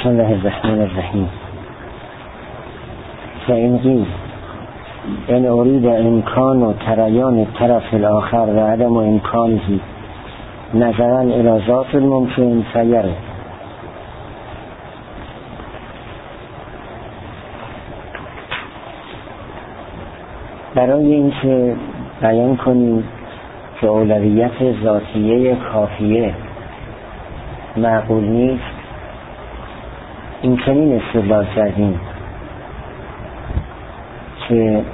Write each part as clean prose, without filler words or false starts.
بسم الله الرحمن الرحیم. فإن قیل ان اريد امکان تریان الطرف الاخر و عدم امکانه نظرا الى ذات الممکن فیره. برای اینکه بیان کنیم که اولویت ذاتیه کافیه معقول نیست، این چنین استدلال کردیم که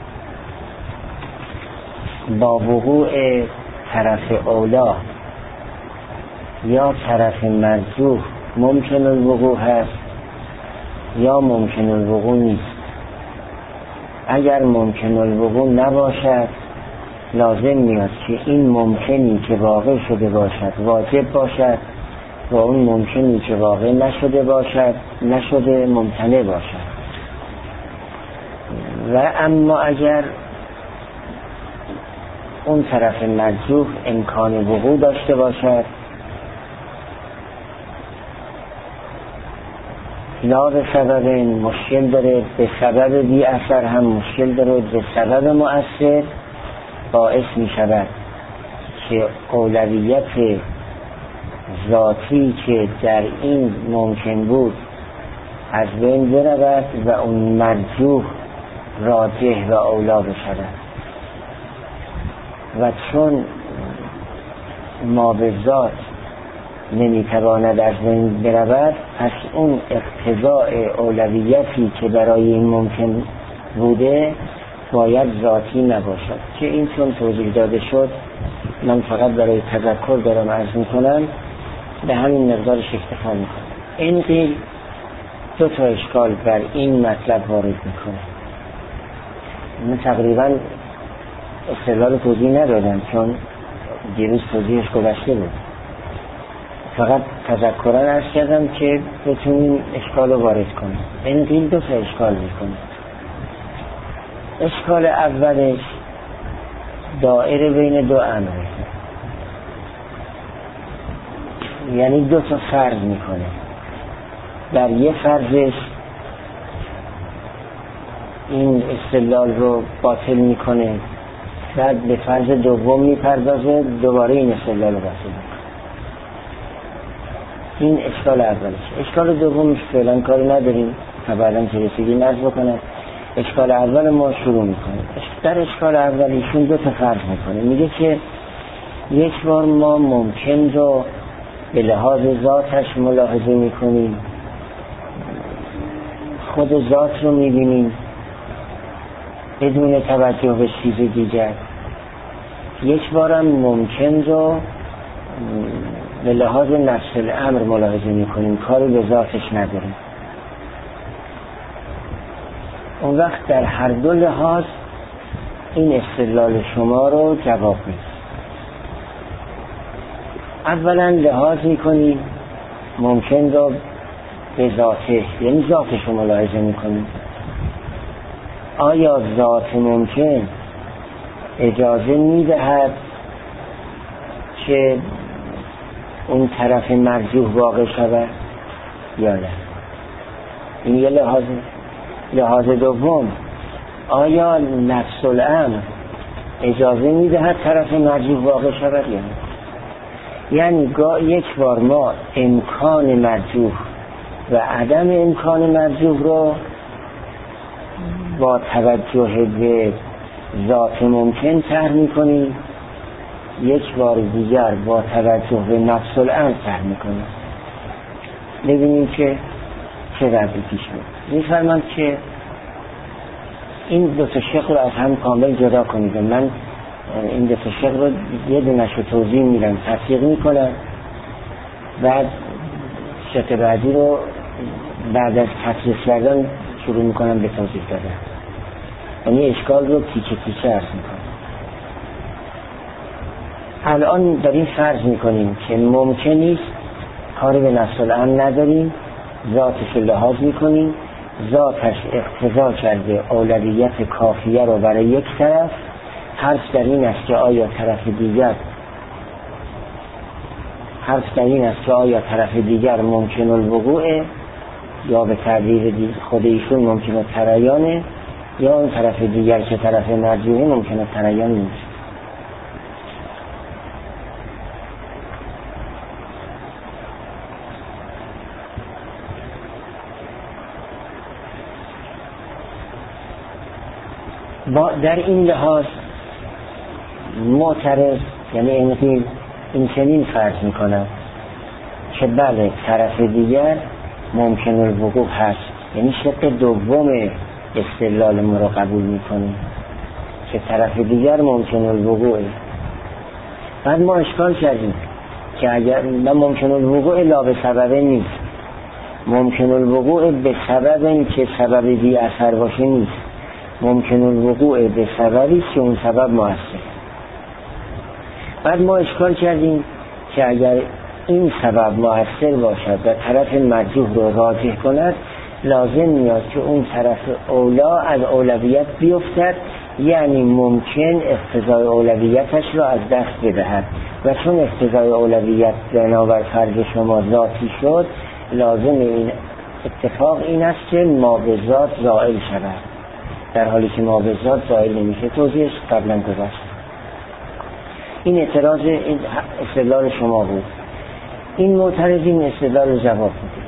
با وقوع طرف اولا یا طرف مرجوح ممکن الوقوع هست یا ممکن الوقوع نیست. اگر ممکن الوقوع نباشد لازم میاد که این ممکنی که واقع شده باشد واجب باشد و اون ممکنی که واقع نشده باشد نشده ممتنع باشد. و اما اگر اون طرف مرجوح امکان وقوع داشته باشد لا به سبب این مشکل داره، به سبب بی اثر هم مشکل داره، به سبب مؤثر باعث می شود که اولویت ذاتی که در این ممکن بود از بین برود و اون مرجوح راجح و اولا بشود. و چون ما به ذات نمیتواند از بین برود، پس اون اقتضاء اولویتی که برای این ممکن بوده باید ذاتی نباشد. که این چون توضیح داده شد من فقط برای تذکر دارم عرض میکنم، به همین مقدارش اکتفا میکنم. این قیل دو تا اشکال بر این مطلب وارد میکنه. من تقریبا استدلال توضیح ندادم چون دیروز توضیحش گذشته بود، فقط تذکرا عرض کردم که بتونیم اشکال رو وارد کنیم. این قیل دو تا اشکال میکنه. اشکال اولش دائره بین دو امره، یعنی دو تا فرض میکنه. در یه فرضش این استدلال رو باطل میکنه، بعد به فرض دوم میپردازه دوباره این استدلال رو باطل میکنه. این اشکال اولش. اشکال دومش فعلا کاری نداریم تا بعداً که رسیدی نرز بکنم. اشکال اول ما شروع میکنه. در اشکال اول ایشون دو تا فرض میکنه. میگه که یک بار ما ممکن رو به لحاظ ذاتش ملاحظه میکنیم، خود ذات رو میبینیم بدون توجه به چیز دیگر. یک بارم ممکن رو به لحاظ نفس الامر ملاحظه میکنیم، کاری به ذاتش نداریم. اون وقت در هر دو لحاظ این استدلال شما رو جواب میده. اولا لحاظ میکنیم ممکن رو به ذاته، یعنی ذاتش رو ملاحظه میکنیم. آیا ذات ممکن اجازه میدهد که اون طرف مرجوح واقع شود یا نه؟ این یه لحاظ. لحاظ دوم، آیا نفس الامر اجازه میدهد طرف مرجوح واقع شود یا نه؟ یعنی یک بار ما امکان مرجوح و عدم امکان مرجوح رو با توجه به ذات ممکن طرح میکنیم، یک بار دیگر با توجه به نفس الامر طرح میکنیم. ببینیم که چه وضعی پیش میاد. میفرمند که این دو تا شق رو از هم کامل جدا کنید. من این دو تا شق رو یه دونش رو توضیح میدم، تفسیر میکنم، بعد شق بعدی رو بعد از تفسیر کردن شروع میکنم به توضیح دادن. یعنی اشکال رو تیکه تیکه عرض میکنم. الان داریم فرض میکنیم که ممکن نیست، کاری به نفس الامر نداریم، ذاتش لحاظ میکنیم، ذاتش اقتضا کرده اولویت کافیه رو برای یک طرف. حرف در این است که آیا طرف دیگر ممکن الوقوعه یا به تعبیر خود ایشون ممکنه تریانه، یا اون طرف دیگر که طرف مرجوحه ممکنه تریان نیست. در این لحاظ معترض یعنی این چنین فرض میکنه که بله طرف دیگر ممکن الوقوع هست، یعنی شق دوم استدلال ما رو قبول میکنه که طرف دیگر ممکن الوقوعه. بعد ما اشکال کردیم که اگر ممکن الوقوع لا به سبب نیست، ممکن الوقوع به سبب که سبب بی اثر باشه نیست، ممکن الوقوع به سببی که اون سبب مؤثر. بعد ما اشکال کردیم که اگر این سبب مؤثر باشد و طرف مرجوح رو راجح کند، لازم میاد که اون طرف اولا از اولویت بیفتد، یعنی ممکن اقتضای اولویتش رو از دست بدهد و چون اقتضای اولویت بنابر فرض شما ذاتی شد، لازم این اتفاق این است که ما به ذات زائل شود، در حالی که ما به ذات زائل نمیشه. توضیحش قبلا گذشت. این اعتراض این استدلال شما بود. این معترض این استدلال رو جواب میده.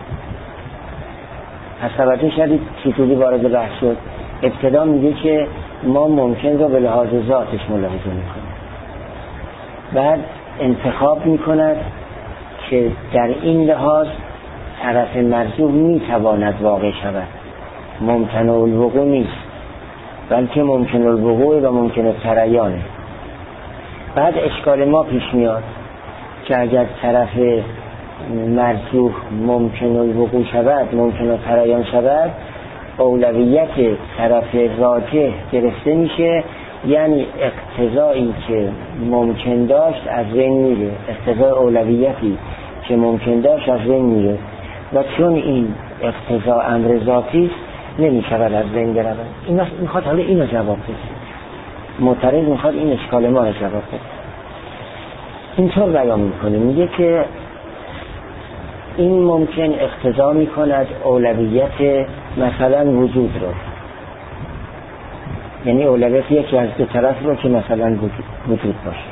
پس توجه شدید چطوری وارد بحث شد. ابتدا میگه که ما ممکن رو به لحاظ ذاتش ملاحظه میکنیم، بعد انتخاب میکند که در این لحاظ طرف مرجوح میتواند واقع شود، ممکن الوقوع نیست بلکه ممکن الوقوع و ممکن تریانه. بعد اشکال ما پیش میاد که اگر طرف مرجوح ممکن الوقوع شود، ممکن تریان شود، اولویت طرف راجح گرفته میشه، یعنی اقتضایی که ممکن داشت از بین میره، اقتضای اولویتی که ممکن داشت از بین میره و چون این اقتضا امر ذاتی است نمیشود از بین برود. این میخواد حالا اینو جواب بده. معترض میخواد این اشکال ما رو جواب بده. اینطور بیان میکنه، میگه که این ممکن اقتضا میکند اولویت مثلا وجود رو، یعنی اولویت یکی از دو طرف رو که مثلا وجود باشه.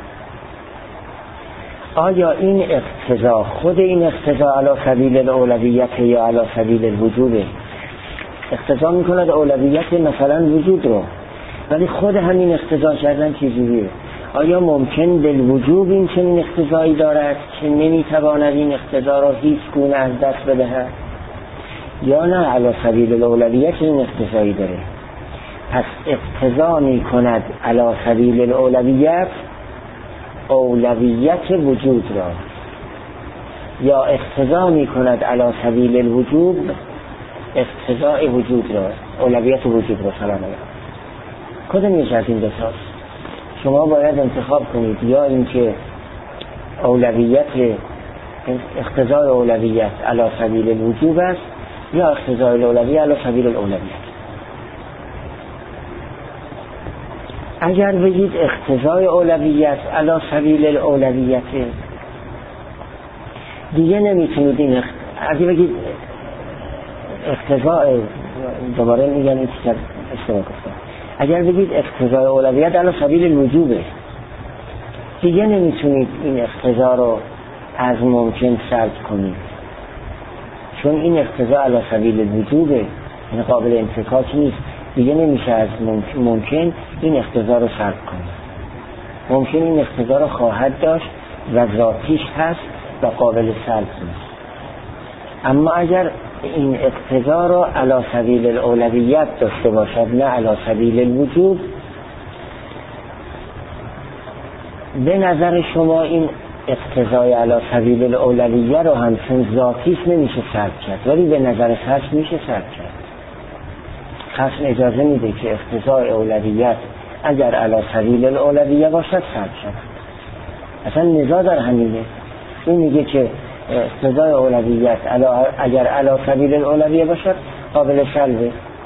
آیا این اقتضا خود این اقتضا علی سبیل الاولویت یا علی سبیل الوجوده؟ اقتضا میکند اولویت مثلا وجود رو، ولی خود همین اقتضا کردن چیزیه. آیا ممکن بالوجوب این چنین اقتضایی دارد که نمیتواند این اقتضا را هیچ گونه از دست بدهد، یا نه علی سبیل الاولویت این اقتضایی داره؟ پس اقتضا میکند علی سبیل الاولویت اولویت وجود را، یا اقتضا میکند علی سبیل الوجوب اقتضاء وجود را، اولویت وجود را. سلام علیکم. کدوم یکی از این دو تاست؟ شما باید انتخاب کنید، یا اینکه اولویت اقتضاء اولویت علی سبیل الوجوب است، یا اقتضاء الاولویت علی سبیل الاولویت. اگر بگید اقتضاء اولویت علی سبیل الاولویت، دیگه نمیتونید این اگه بگید اقتضاء، دوباره میگن این چیز اشتباه گفتم، اگر بگید اقتضاء اولویت علی سبیل الوجوبه، دیگه نمیتونید این اقتضا رو از ممکن سلب کنید، چون این اقتضا علی سبیل الوجوبه، این قابل انفکاک نیست. دیگه نمیشه از ممکن این اقتضا رو سلب کنید. ممکن این اقتضا رو خواهد داشت و ذاتیش هست و قابل سلب نیست. اما اگر این اقتضا رو علی سبیل الاولویت داشته باشد نه علی سبیل الوجوب، به نظر شما این اقتضای علی سبیل الاولویه رو هم چون ذاتیش نمیشه سلب کرد، ولی به نظر خصم میشه سلب کرد. خصم اجازه میده که اقتضای اولویت اگر علی سبیل الاولویه باشد سلب شد. اصلا نزاع در همینه. این میگه که اقتضای اولویت اگر علی سبیل الاولویه باشد قابل سلبه.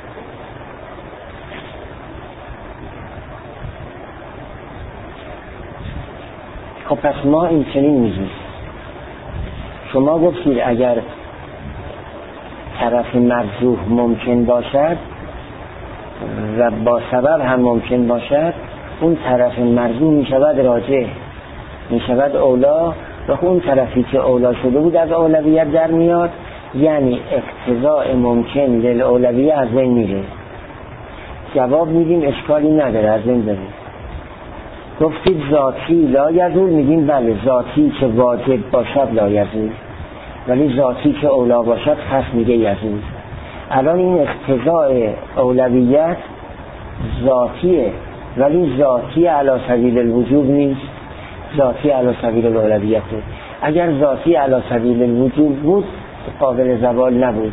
خب پس ما این چنین میگیم. شما گفتید اگر طرف مرجوح ممکن باشد و با سبب هم ممکن باشد، اون طرف مرجوح می شود راجح، می شود اولا، و اون طرفی که اولا شده بود از اولویت در میاد، یعنی اقتضاء ممکن للاولویه از بین میره. جواب میدیم اشکالی نداره، از بین بره. گفتید ذاتی لا یزول، میگیم بله ذاتی که واجب باشد لا یزول، ولی ذاتی که اولا باشد پس میگه یزول. الان این اقتضاء اولویت ذاتیه، ولی ذاتی علی سبیل الوجوب نیست، ذاتی علی سبیل الاولویته. اگر ذاتی علی سبیل الوجوب بود قابل زوال نبود،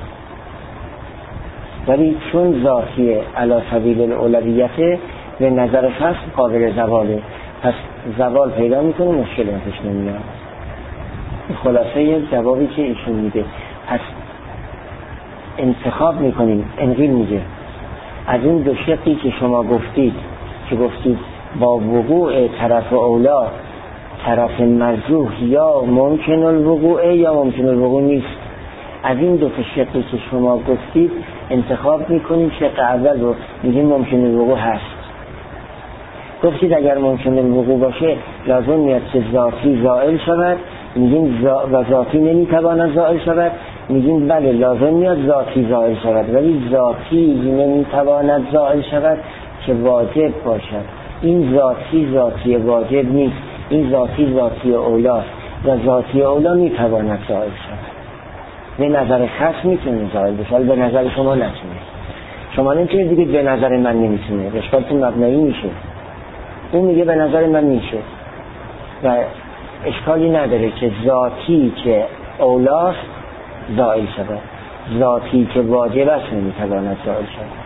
ولی چون ذاتی علی سبیل الاولویته به نظر خاص قابل زواله، پس زوال پیدا میکنه، مشکل پیش نمیاد. خلاصه جوابی که ایشون میده. پس انتخاب میکنیم. انقیل میگه از این دو شقی که شما گفتید، که گفتید با وقوع طرف اولا طرف مرجوح یا ممکن الوقوع یا ممکن الوقوع نیست، از این دو شقی که شما گفتید انتخاب میکنیم. شق اول رو میگیم ممکن الوقوع هست. گفتید اگر ممکن الوقوع باشه لازم میاد که ذاتی زائل شود، میگیم و ذاتی نمیتواند زائل شود، میگیم بله لازم میاد ذاتی زائل شود، ولی ذاتی نمیتواند زائل شود که واجب باشد. این ذاتی واجب نیست، این ذاتی اولاست و ذاتی اولا میتواند زائل شود. به نظر خاص میتونه زائل بشه، به نظر شما نتونه. شما نمیتونید بگید به نظر من نمیتونه، اشکالتون مبنایی میشه. اون میگه به نظر من میشه و اشکالی نداره که ذاتی که اولاست زائل شود، ذاتی که واجب است نمیتواند زائل شود.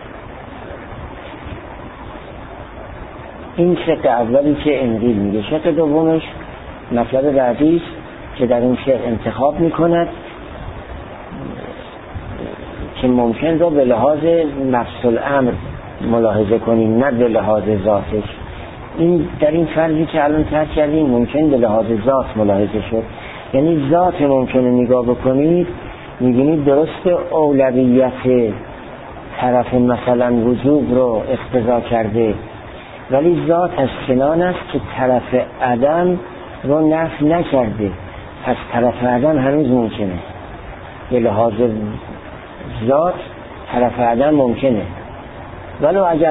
این شق اولی که انقیل میگه. شق دومش مطلب بعدی است که در این شق انتخاب میکند که ممکن رو به لحاظ نفس الامر ملاحظه کنیم، نه به لحاظ ذاتش. این در این فرضی که الان طرح کردیم ممکن به لحاظ ذات ملاحظه شد، یعنی ذات ممکنه نگاه بکنید میگینید درست اولویت طرف مثلا وجوب رو اقتضا کرده، ولی ذات از چنان است که طرف عدم رو نفی نکرده، پس طرف عدم هنوز ممکنه. به لحاظ ذات طرف عدم ممکنه، ولو اگر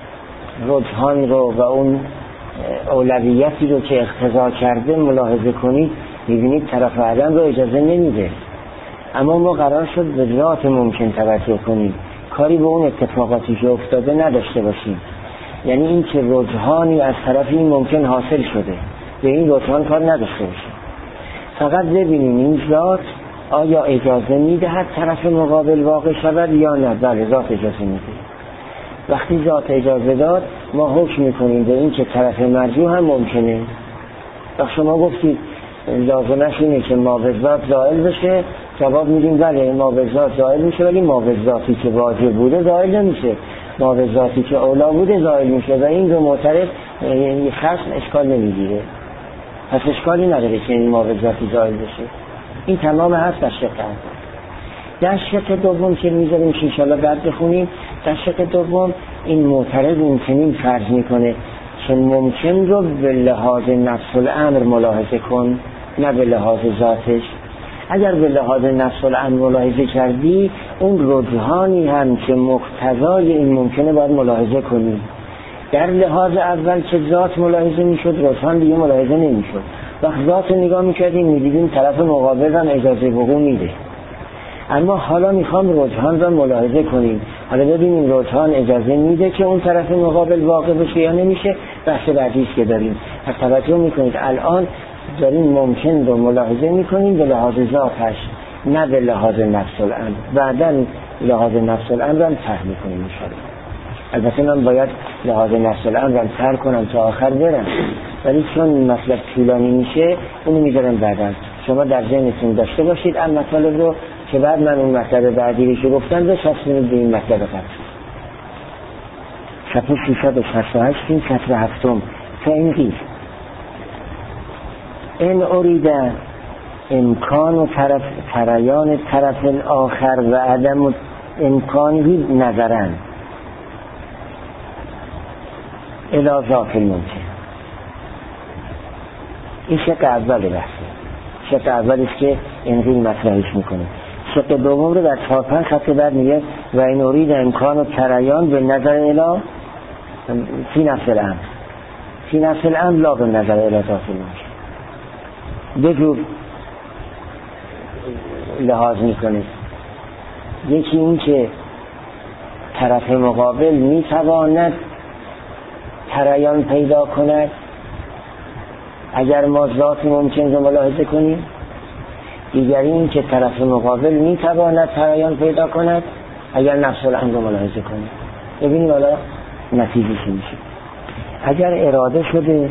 رجحان رو و اون اولویتی رو که اقتضا کرده ملاحظه کنید میبینید طرف عدم رو اجازه نمیده. اما ما قرار شد به ذات ممکن توجه کنیم، کاری به اون اتفاقاتی که افتاده نداشته باشیم. یعنی این که رجحانی از طرف این ممکن حاصل شده، به این رجحان کار نداشته باشیم، فقط ببینیم این ذات آیا اجازه میدهد طرف مقابل واقع شود یا نه. بله ذات اجازه میده. وقتی ذات اجازه داد ما حکم میکنیم به این که طرف مرجوح هم ممکنه. و شما گفتید لازمش اینه که ما به ذات زائل بشه، جواب میدیم بله ما به ذات زائل میشه، ولی ما به ذاتی که واجب بوده زائل نمیشه، ما به ذاتی که اولا بوده زائل میشه و این دو معترض خصم اشکال نمیگیره. پس اشکالی نداره که این ما به ذاتی زائل بشه. این تمام هست در شق اول. در شق دوم که میذاریم که انشاءالله بعد بخونیم، در شق دوم این معترض این چنین فرض میکنه که ممکن رو به لحاظ نفس الامر ملاحظه کن، نه به لحاظ ذاتش. اگر به لحاظ نفس الامر ملاحظه کردی اون رجحانی هم که مقتضای این ممکنه باید ملاحظه کنی. در لحاظ اول که ذات ملاحظه میشد رجحان دیگه ملاحظه نمیشد. وقت ذات نگاه میکردیم میدیدیم طرف مقابل هم اجازه وقوع میده. اما حالا میخوام رجحان را ملاحظه کنیم، حالا ببینیم رجحان اجازه میده که اون طرف مقابل واقع بشه یا نمیشه. بحث بعدیش که داریم. پس توجه میکنید الان داریم ممکن رو ملاحظه میکنیم به لحاظ ذاتش، نه به لحاظ نفس الامر. بعدا لحاظ نفس الامر هم طرح میکنیم انشاءالله. البته من باید لحاظ نفس الامر هم طرح کنم تا آخر برم، ولی چون مطلب طولانی میشه اونو میذارم بعدا. شما در ذهنتون داشته باشید اما مطلب رو که بعد من اون مطلب بعدی رو گفتم بچسبونید به این مطلب قبل. صفحه 368 این سطر هفتم. فانقیل ان اريد امکان تریان طرف آخر و عدم امکانی نظرن الی ذات الممکن. این شق اول بحثه. شق اول است که اینقدر مطرحش میکنه. شق دوم رو در 4-5 خط بعد میگه و این ارید امکان و تریان به نظر الی فی نفس الامر، فی نفس الامر لا به نظر الی ذات الممکن. دو جور لحاظ میکنه. یکی این که طرف مقابل میتواند تریان پیدا کند اگر ما ذات ممکن رو ملاحظه کنیم. دیگری این که طرف مقابل میتواند تریان پیدا کند اگر نفس الامر رو ملاحظه کنیم. ببینیم حالا نتیجه چی میشه. اگر اراده شده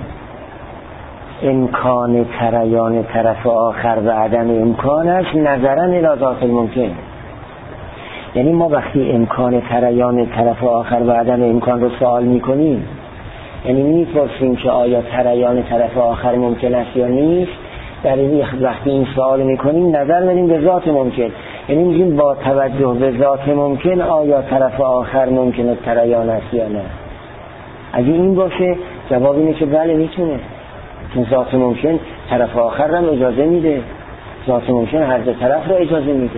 امکان تریان طرف آخر و عدم امکانش نظرا الی ذات الممکن، یعنی ما وقتی امکان تریان طرف آخر و عدم امکان رو سوال میکنیم، یعنی میپرسیم که آیا تریان طرف آخر ممکن است یا نیست، در این وقتی این سوال میکنیم نظر میدیم به ذات ممکن، یعنی میگیم با توجه به ذات ممکن آیا طرف آخر ممکنه تریان است یا نه. اگه این باشه جواب اینه که بله میتونه، چون ذات ممکن طرف آخر هم اجازه میده، ذات ممکن هر دو طرف رو اجازه میده.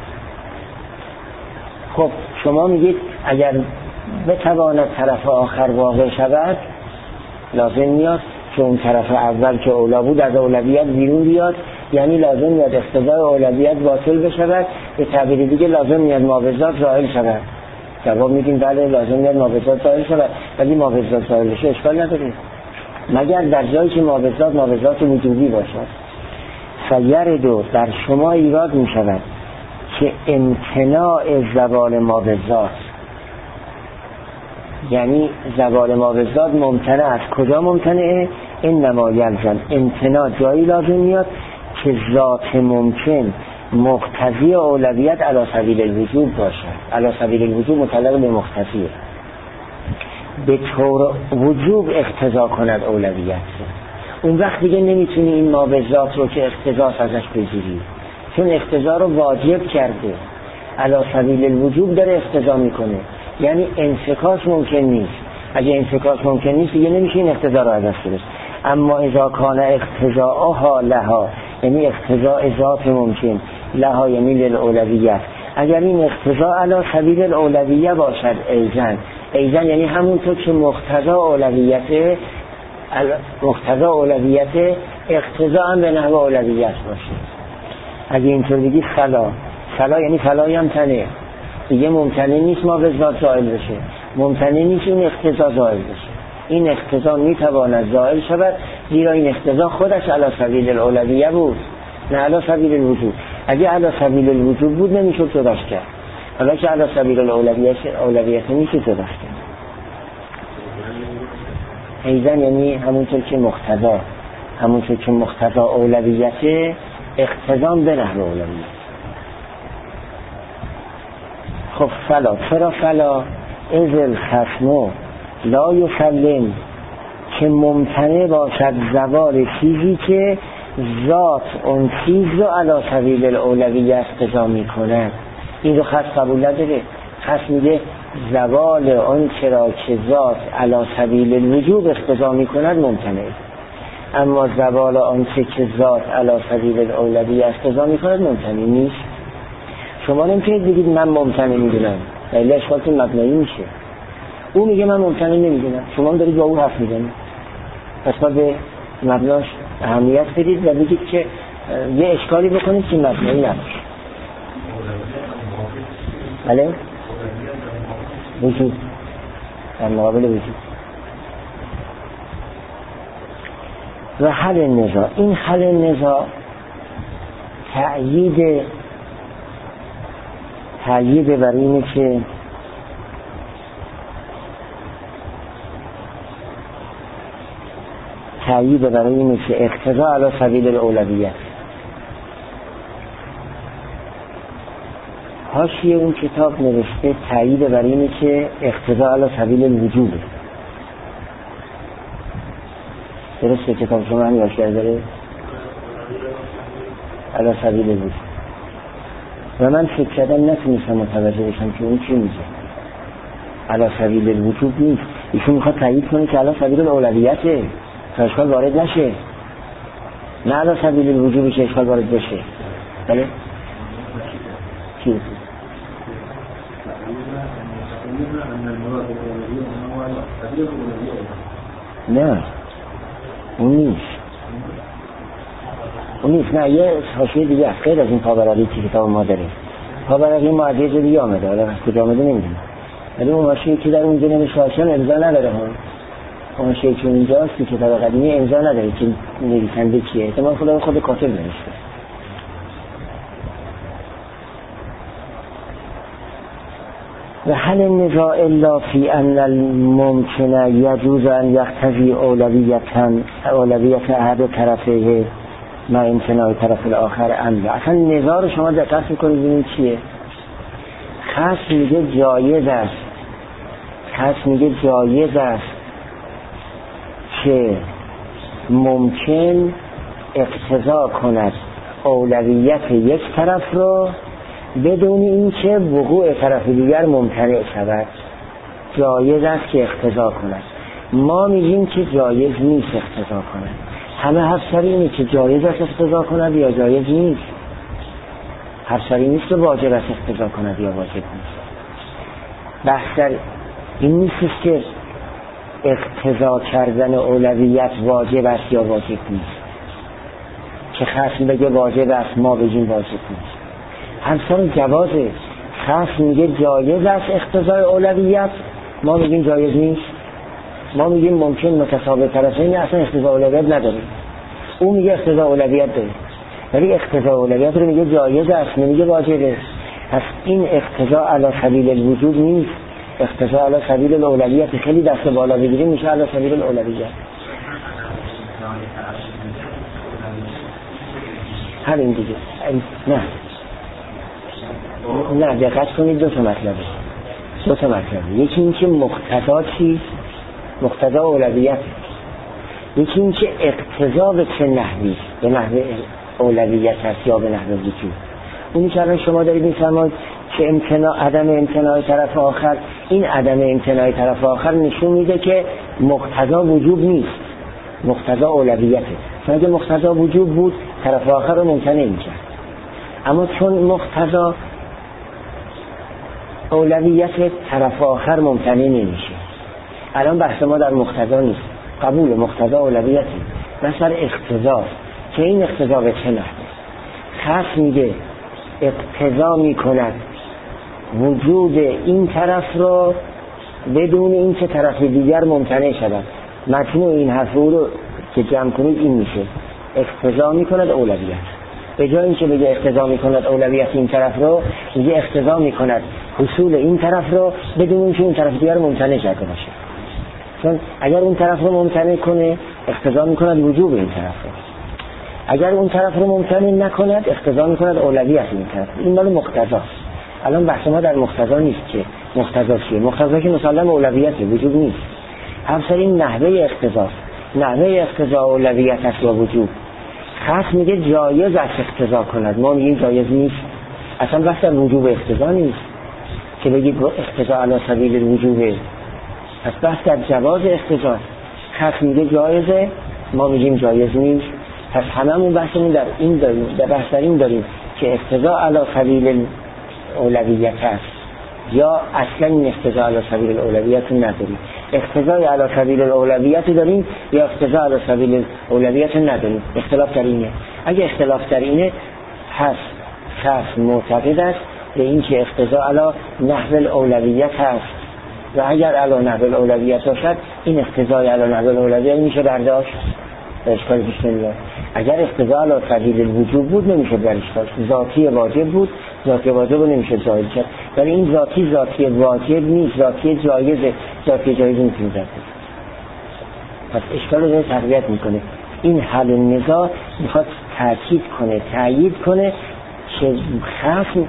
خب شما میگید اگر بتواند طرف آخر واقع شود لازم میاد که اون طرف اول که اولا بود از اولویت بیرون بیاد، یعنی لازم میاد اقتضای اولویت باطل بشود، به تعبیر دیگه لازم میاد مابعضات ظاهر شود. جواب میدیم بله لازم میاد مابعضات ظاهر شود، ولی مابعضات ظاهر بشه اشکال نداره مگر در جایی که مابعضات وجودی باشد. فیردو در شما ایراد میشود که امتناع زوال مابعضات، یعنی زوال مابعضات ممتنع است. کجا ممتنعه؟ انما یلزم، امتناع جایی لازم میاد که ذات ممکن مقتضی اولویت علی سبیل الوجوب باشد. علی سبیل الوجوب متعلق به مقتضیه، به طور وجوب اقتضا کند اولویت. اون وقت دیگه نمیتونی این مابعضات رو که اقتضا ازش بگیری، چون اقتضا رو واجب کرده، علی سبیل الوجوب داره اقتضا میکنه، یعنی انفکاک ممکن نیست. اگه انفکاک ممکن نیست دیگه نمیشه این اقتضا رو ازش گرفت. اما اذا کان اقتضاءها لها، یعنی اقتضاء ذات ممکن، لها یعنی للاولویت، اگر این اقتضاء علی سبیل الاولویه باشد ایزن یعنی همونطور که مقتضا اولویت اقتضاء هم به نحو اولویت باشه. اگه اینطور بگید فلا یعنی فلا یمتنع، دیگه ممتنع نیست ما به ذات زائل بشه، ممتنع نیست این اقتضا زائل بشه. این اقتضا میتواند زائل شود زیرا این اقتضا خودش علی سبیل الاولویه بود نه علی سبیل الوجوب. اگه علی سبیل الوجوب بود نمیشد جداش کرد، حالا که علی سبیل الاولویت نمیشه جداش کرد. ایزن یعنی همونطور که مقتضا اولویت اقتضام به نحو اولویت. خب چرا فلا از الخصم لا یسلم، که ممتنع باشد زوال چیزی که ذات اون چیز رو علی سبیل الاولویه اقتضا میکنه. این رو خصم قبول نداره. خصم میگه زوال اون چرا که ذات علی سبیل الوجوب اقتضا میکند ممتنعه، اما زوال آن که ذات علی سبیل الاولویه اقتضا میکند ممتنع نیست. شما نمیتونید بگید من ممتنع میدونم، ولی اشکالتون مبنایی میشه. او میگه من ممتنع نمیدونم، شما دارید با او حرف میزنید، پس ما به مبناش اهمیت بدید و بگید که یه اشکالی بکنید که مبنایی نباشه. بله؟ وجود در مقابل وجود و حل نزاع. این حل نزاع تأیید بر اینه که اقتضا علی سبیل الاولویت. حاشیه اون کتاب نوشته تأیید بر اینه که اقتضا علی سبیل الوجوب. درسته کتاب شما همین حاشیه داره؟ علی سبیل الوجوب. و من فکر کردم نتونستم متوجه بشم که اون چی میگه. علی سبیل الوجوب نیست، ایشون میخواد تایید کنه که علی سبیل الاولویته تا اشکال وارد نشه، نه علی سبیل الوجوب که اشکال وارد بشه. بله؟ چی؟ نه اون نیست نه، یه حاشیه دیگه است غیر از این پابرقی که کتاب ما داره. پابرقی ما از یه جا دیگه آمده، حالا کجا آمده نمیدونم، ولی اون حاشیه که در اونجا نوشته هاشون امضا نداره. اون حاشیه که اونجاست که کتاب قدیمی امضا نداره که نویسنده کیه، احتمال خود کاتب نوشته. و هل النزاع الا فی ان الممکن یجوز ان یقتضی اولویت احد طرفه ما امتناع طرف الاخر امر. اصلا نزاع رو شما دقت کنید ببینید چیه. خاص میگه جایز است که ممکن اقتضا کند اولویت یک طرف رو بدون اینکه وقوع طرف دیگر ممتنع شود. جایز است که اقتضا کند. ما میگیم که جایز نیست اقتضا کند. همه حرف سر اینه که جایز است اقتضا کند یا جایز نیست. حرف سر این نیست که واجب است اقتضا کند یا واجب نیست. بحث سر این نیست که اقتضا کردن اولویت واجب است یا واجب نیست، که خصم بگه واجب است ما بگیم واجب نیست. حرف سر جوازه. خصم میگه جایز است اقتضای اولویت، ما میگیم جایز نیست. ما میگیم ممکن متساوی طرفین اصلا اقتضای اولویت نداره، اون میگه اقتضای اولویت داره، ولی اقتضای اولویت رو میگه جایز است نمیگه واجبه. پس این اقتضا علی سبیل الوجوب نیست، اقتضا علی سبیل الاولویت. خیلی دست بالا بگیریم میشه علی سبیل الاولویت. همین دیگه. نه دقت کنید دو تا مطلبه. یکی این که مقتضا چیست؟ مقتضا اولویت. یکی این که اقتضا به چه نحوی، به نحو اولویت هست یا به نحو وجوب. اونی که الان شما دارید میفرمایید که عدم امتناع طرف آخر، این عدم امتناع طرف آخر نشون میده که مقتضا وجوب نیست، مقتضا اولویته. چون اگه مقتضا وجوب بود طرف آخر رو ممتنع میکرد، اما چون مقتضا اولویت طرف آخر ممتنع نمیشه. الان بحث ما در مقتضا نیست، قبول مقتضا اولویتی، مثلا اقتضا که این اقتضا به چه نحوه. خاص میگه اقتضا میکند وجود این طرف رو بدون این که طرف دیگر ممتنع شود. متن این حرف رو که جمع کنید این میشه اقتضا میکند اولویت. به جای اینکه بگه اقتضا میکند اولویت این طرف رو، میگه اقتضا میکند حصول این طرف رو بدون اینکه اون طرف دیگر ممتنع کرده باشه. چون اگر اون طرف رو ممتنع کنه اقتضا میکند وجوب این طرف رو، اگر اون طرف رو ممتنع نکند اقتضا میکند اولویت این طرف. این مال مقتضاست. الان بحث ما در مقتضا نیست که مقتضا چیه. مقتضا که مسلم اولویته، وجوب نیست. همسر این نحوه اقتضاست. نحوه اقتضا اولویت است و وجوب. خاص میگه جایز است اقتضا کند، ما میگیم جایز نیست. اصلا بحث در وجوب اقتضا نیست که بگید اقتضا علی سبیل الوجوبه. پس بحث در جواز اقتضا. خاص میگه جایزه، ما میگیم جایز نیست. پس هممون بحثمون در این داریم، در بحث در این داریم که اقتضا علی سبیل اولویت است یا اصلا این اقتضا علی سبیل الاولویت نداریم. اقتضای علی سبیل الاولویت داریم یا اقتضا علی سبیل الاولویت نداریم. اختلاف در اینه. اگه اختلاف در اینه هست شخص معتقد است به این که اقتضا علی نحو الاولویت هست و اگر علی نحو الاولویت باشد این اقتضای علی نحو الاولویت میشه برداشت، اشکال پیش نمیاد. اگر اقتضا علی سبیل الوجوب بود نمیشه برداشت. ذاتی واجب بود، ذاتی واجب رو نمیشه جایز کرد. ولی این ذاتی واجب نیست، ذاتی جایزه. ذاتی جایز نمیتونه ذاتی. پس اشکال رو تقویت میکنه. این حل نزاع میخواد تأیید کنه که خصم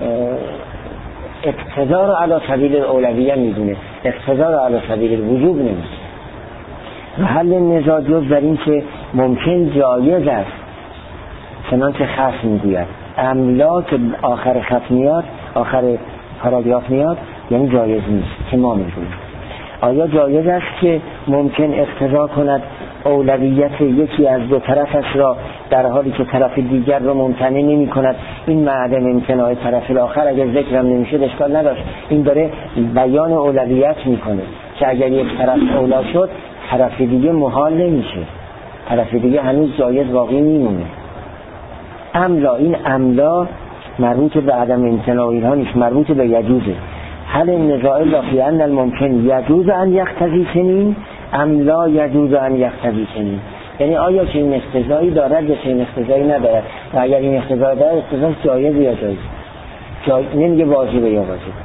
اقتضا رو علی سبیل الاولویه میدونه، اقتضا رو علی سبیل الوجوب نمیدونه. و حل نزاع جز در این که ممکن جایز است چنانچه خصم میگوید املا که آخر خط میاد، آخر پاراگراف میاد، یعنی جایز نیست که ما میگوییم. آیا جایز است که ممکن اقتضا کند اولویت یکی از دو طرفش را در حالی که طرف دیگر را ممتنع نمی کند؟ این معدم امتناع طرف الاخر اگر ذکرم نمیشه اشکال نداشت. این داره بیان اولویت میکنه که اگر یک طرف اولا شد طرف دیگه محال نمیشه، طرف دیگه هنوز جایز واقعی میمونه. املا، این املا مربوط به عدم امتناع اینها نیست، مربوط به یجوزه. هل النزاع الا فی ان الممکن یجوز ان یقتضی چنین ام لا یجوز ان یقتضی چنین؟ یعنی آیا چه این اقتضایی دارد یا چه این اقتضایی ندارد، و اگر این اقتضا دارد اقتضاش جایز یا جایز، نمیگه واجبه یا واجب.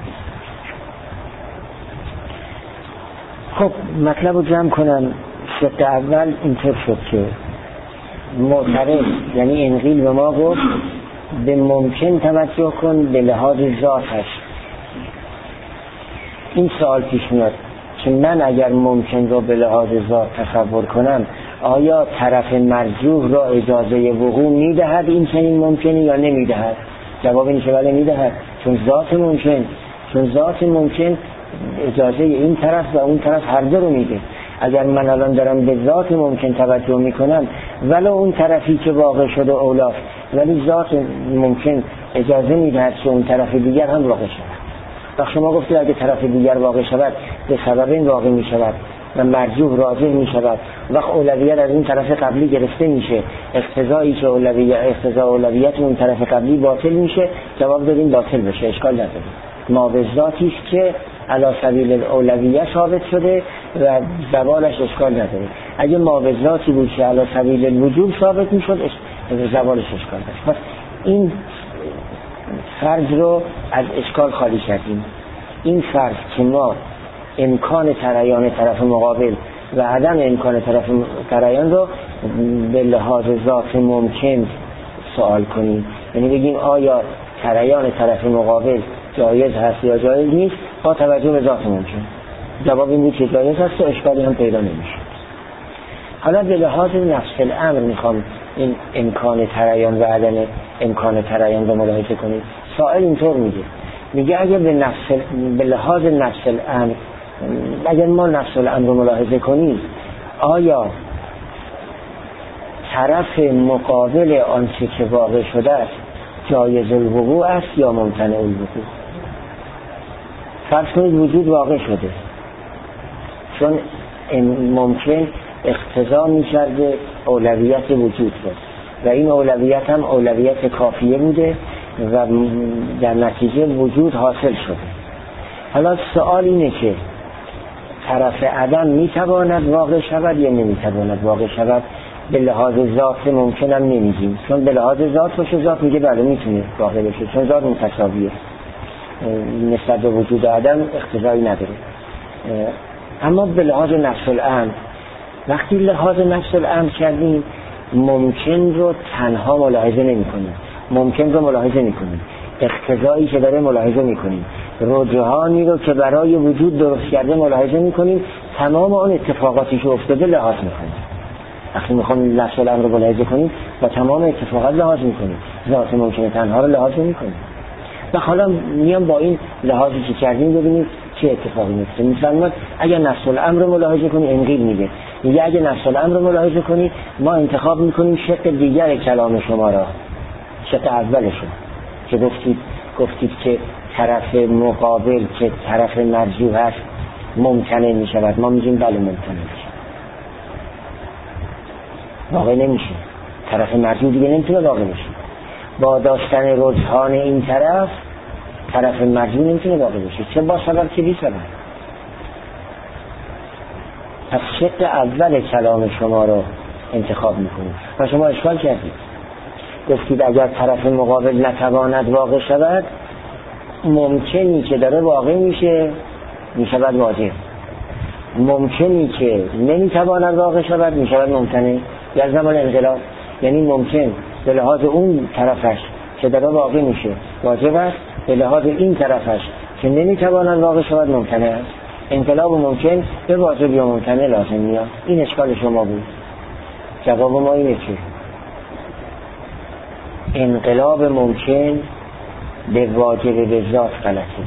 خب مطلب رو جمع کنم. شق اول اینطور شد که معترض یعنی انقیل به ما گفت به ممکن توجه کن به لحاظ ذاتش. این سوال پیش میاد که من اگر ممکن رو به لحاظ ذات تصور کنم آیا طرف مرجوح را اجازه وقوع میدهد این چنین ممکنی یا نمیدهد؟ جواب اینه که بله میدهد، چون ذات ممکن اجازه این طرف و اون طرف هر دو رو میده. اگر من الان دارم به ذات ممکن توجه میکنم ولو اون طرفی که واقع شده اولاست، ولی ذات ممکن اجازه میدهد که اون طرف دیگر هم واقع شود. وقت شما گفتید اگه طرف دیگر واقع شود به سبب این واقع می شود و مرجوح راجح می شود، وقت اولویت از این طرف قبلی گرفته میشه، اقتضایی که اولویت اون طرف قبلی باطل میشه. جواب دادیم باطل بشه، اشکال نداره. ما به ذاتیش که علی سبیل الاولویه ثابت شده و زوالش اشکال نداره. اگه ما به ذاتی بود که علی سبیل الوجوب ثابت میشد زوالش اشکال داشت. پس این فرض رو از اشکال خالی کردیم. این فرض که ما امکان تریان طرف مقابل و عدم امکان طرف تریان رو به لحاظ ذات ممکن سوال کنیم، یعنی بگیم آیا تریان طرف مقابل جایز هست یا جایز نیست با توجه به ذات ممکن. جواب این بود که جایز هست و اشکالی هم پیدا نمیشه. حالا به لحاظ نفس الامر میخوام این امکان تریان و عدم امکان تریان رو ملاحظه کنید. سائل اینطور میگه اگر به لحاظ نفس الامر، اگر ما نفس الامر رو ملاحظه کنیم آیا طرف مقابل آنچه که واقع شده است جایز الوقوع است یا ممتنع الوقوع؟ فرض کنید وجود واقع شده، چون ممکن اقتضا می‌کرده اولویت وجود رو و این اولویت هم اولویت کافیه بوده و در نتیجه وجود حاصل شده. حالا سوال اینه که طرف عدم میتواند واقع شود یا نمیتواند واقع شود؟ به لحاظ ذات ممکن هم نمیگیم، چون به لحاظ ذات باشه ذات میگه بله میتونه واقع بشه، چون ذات متساویه نسبت به وجود عدم اقتضایی نداره. اما به لحاظ نفس الامر، وقتی لحاظ نفس الامر کردیم ممکن رو تنها ملاحظه نمی کنیم، ممکن رو ملاحظه می کنیم، اقتضایی که داره ملاحظه می کنیم، رجحانی رو که برای وجود درست کرده ملاحظه می کنیم، تمام آن اتفاقاتی که افتاده لحاظ می کنیم. وقتی میخوام نفس الامر رو ملاحظه کنیم با تمام اتفاقات لحاظ می کنیم، ذات ممکن تنها رو لحاظ می کنیم. و حالا میام با این لحاظی که کردیم ببینید چه اتفاقی میفته. میفرماد اگر نفس الامر رو ملاحظه کنی انقیل میگه اگه نفس الامر رو ملاحظه کنی ما انتخاب میکنیم شق دیگر کلام شما را، شق اولشون که گفتید که طرف مقابل که طرف مرجوح هست ممکنه میشود، ما میگیم بله ممکنه میشه، واقع نمیشه، طرف مرجوح دیگه نمیتونه واقع بشه. با داشتن رجحان این طرف مرجوح نمیتونه واقع بشه، چه با سبب چه بی سبب. پس شق اول کلام شما رو انتخاب میکنید و شما اشکال کردید، گفتید اگر طرف مقابل نتواند واقع شود ممکنی که داره واقع میشود واجب، ممکنی که نمیتواند واقع شود میشود ممتنع یا زمان انقلاب. یعنی ممکن به لحاظ اون طرفش که داره واقع میشه واجب است، به لحاظ این طرفش که نمیتواند واقع شود ممتنع است. انقلاب ممکن به واجب یا ممتنع لازم میاد. این اشکال شما بود. جواب ما اینه که انقلاب ممکن به واجب به ذات غلطه،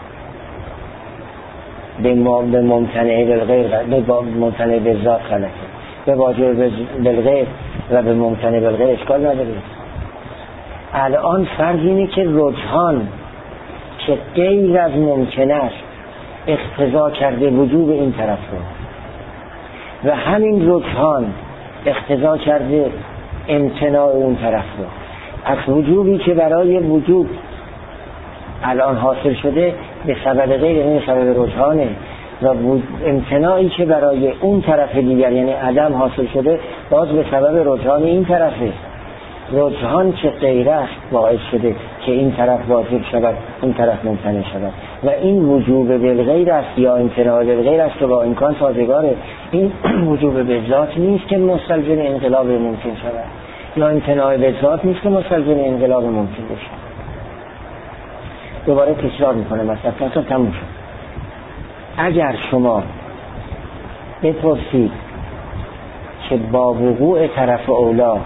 به ممتنع بالغیر، به ممتنع به ذات غلطه، به واجب بالغیر و به ممتنع بالغیر اشکال نداره. الان فرض اینه که رجحان که غیر از ممکن است اقتضا کرده وجوب این طرف رو و همین رجحان اقتضا کرده امتناع اون طرف رو. از وجوبی که برای وجود الان حاصل شده به سبب غیر، این سبب رجحانه، و امتناعی که برای اون طرف دیگر یعنی عدم حاصل شده باز به سبب رجحان این طرفه. رجحان که غیر است باعث شده که این طرف واجب شود اون طرف ممتنع شود و این وجوب بالغیر است یا امتناع بالغیر است که با امکان سازگاره. این وجوب به ذات نیست که مستلزم انقلاب ممکن شود یا امتناع به ذات نیست که مستلزم انقلاب ممکن بشه. دوباره تکرار میکنه مثلا تموم شد. اگر شما بپرسید که با وقوع طرف اولا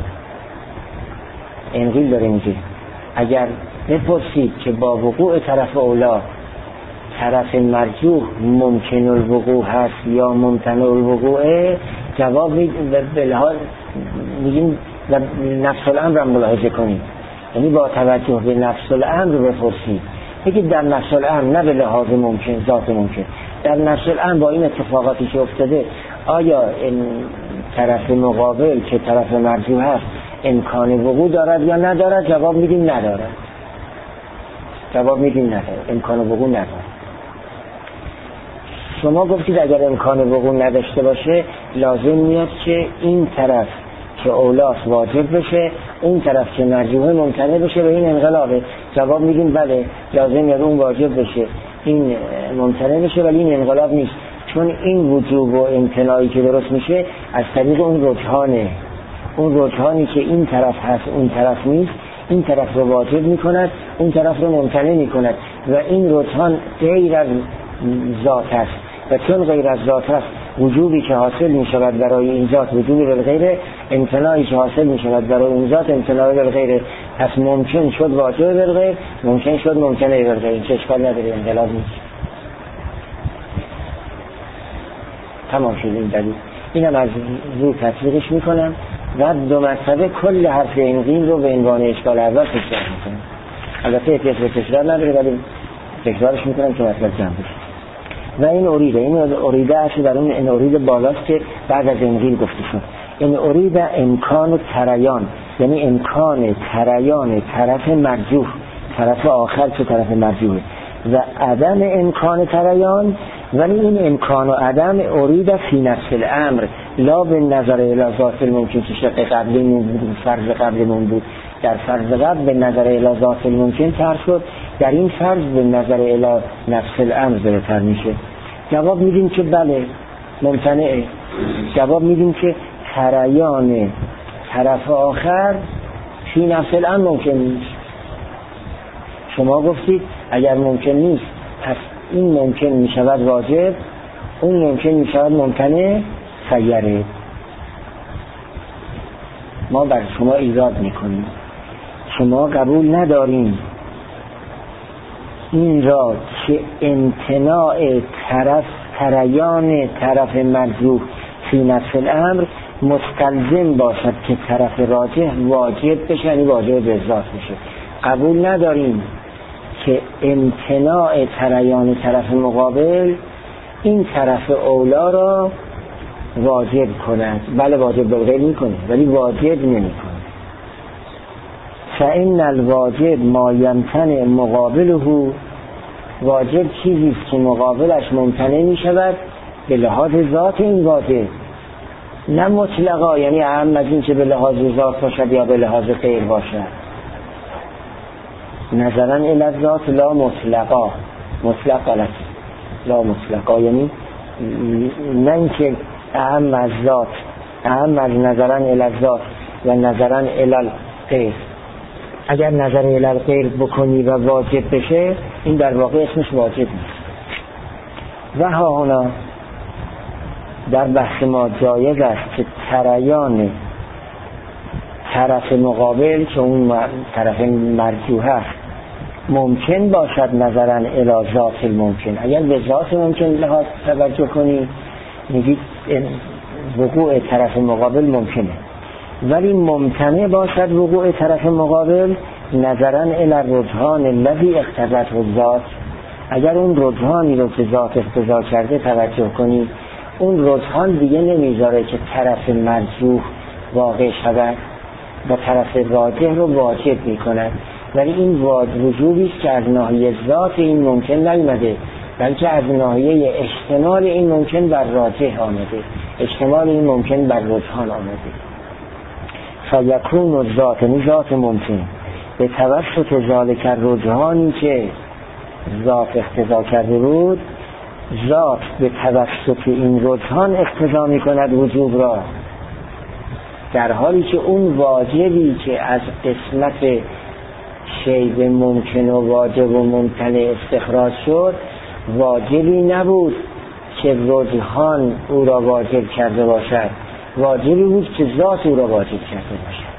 انقیل داره میگه، اگر بپرسید که با وقوع طرف اولا طرف مرجوح ممکن الوقوع هست یا ممتنع الوقوعه، جواب میگیم نفس الامر هم ملاحظه کنید، یعنی با توجه به نفس الامر بپرسید. بگید در نفس الامر نه به لحاظ ممکن ذات ممکن، در نفس الامر با این اتفاقاتی که افتاده آیا این طرف مقابل که طرف مرجوح هست امکان وقوع دارد یا ندارد؟ جواب میدیم ندارد. جواب میدیم ندارد، امکان وقوع ندارد. شما گفتید اگر امکان وقوع نداشته باشه لازم میاد که این طرف که اولاست واجب بشه، اون طرف که مرجوحه ممتنع بشه و این انقلابه. جواب میدیم بله لازم میاد اون واجب بشه این ممتنع بشه ولی این انقلاب نیست، چون این وجوب و امتناعی که درست میشه از طریق اون رجحانه. اون رجحانی که این طرف هست اون طرف نیست، این طرف رو واجب میکند اون طرف رو ممتنع میکند و این رجحان غیر از ذات است و چون غیر از ذات است وجوبی که حاصل میشود برای این ذات وجوبی بالغیره، امتناعی که حاصل میشود برای این ذات امتناعی بالغیره. پس ممکن شد واجب بالغیر، ممکن شد ممتنع بالغیر، این اشکال نداره، انقلاب نیست. تمام شد این دلیل. اینم از رو تطبیقش میکنم و دو مرتبه کل حرف انقیل رو به عنوان اشکال اول تکرار میکنم. البته احتیاج به تکرار نداره ولی تکرارش میکنم که مطلب جمع بشه. و این اوریده اصلی در اون این اورید بالاست که بعد از انقیل گفته شد. این اورید امکان تریان، یعنی امکان تریان طرف مرجوح، طرف آخر که طرف مرجوحه، و عدم امکان تریان، ولی این امکان و عدم اورید فی نفس الامر لا به نظر الی ذات الممکن که شق قبلیمون بود، فرض قبلیمون بود. در فرض قبل به نظر الی ذات الممکن تر شد، در این فرض به نظر الی نفس الامر بهتر میشه. جواب میدیم که بله ممتنعه. جواب میدیم که تریان طرف آخر فی نفس الامر ممکن نیست. شما گفتید اگر ممکن نیست پس این ممکن میشود واجب، اون ممکن میشود ممتنع سیره. ما بر شما ایراد میکنیم، شما قبول نداریم این را که امتناع تریان طرف مرجوح فی نفس الامر مستلزم باشد که طرف راجح واجب بشه، یعنی واجب به ذات بشه. قبول نداریم که امتناع تریان طرف مقابل این طرف اولا را واجب کند. بله واجب بالغیر میکنه ولی واجب نمیکنه. فإن الواجب ما یمتنع مقابله، واجب چیزی است که مقابلش ممتنع میشود به لحاظ ذات این واجب، نه مطلقا، یعنی اهم از این که به لحاظ ذات باشد یا به لحاظ غیر باشد. نظرا الی ذات لا مطلقا، مطلق غلط، لا مطلقا یعنی نه اینکه اهم از ذات، اهم از نظرا الی ذات و نظرا الی غیر. اگر نظر الی غیر بکنی و واجب بشه این در واقع اسمش واجب نیست. و ها هنا در بحث ما جایز است که تریان طرف مقابل که اون طرف مرجوح است ممکن باشد نظرا الی ذات الممکن. اگر به ذات ممکن لحاظ توجه کنی میگید وقوع طرف مقابل ممکنه، ولی ممتنع باشد وقوع طرف مقابل نظرا الی الرجحان الذی اقتضته الذات. اگر اون رجحانی رو که ذات اقتضا کرده توجه کنی، اون رجحان دیگه نمیذاره که طرف مرجوح واقع شود و طرف راجح رو واجب میکند، ولی این وجوبی است که از ناحیه ذات این ممکن نیامده، بلکه از ناحیه احتمال این ممکن بر راجح آمده، احتمال این ممکن بر رجحان آمده. فیکون الذات ذات ممکن به توسط ذالک الرجحانی که ذات اقتضا کرده بود، ذات به توسط این رجحان اقتضا میکند وجوب را، در حالی که اون واجبی که از قسمت شیء ممکن و واجب و ممتنع استخراج شد واجبی نبود که رجحان او را واجب کرده باشد، واجبی بود که ذات او را واجب کرده باشد.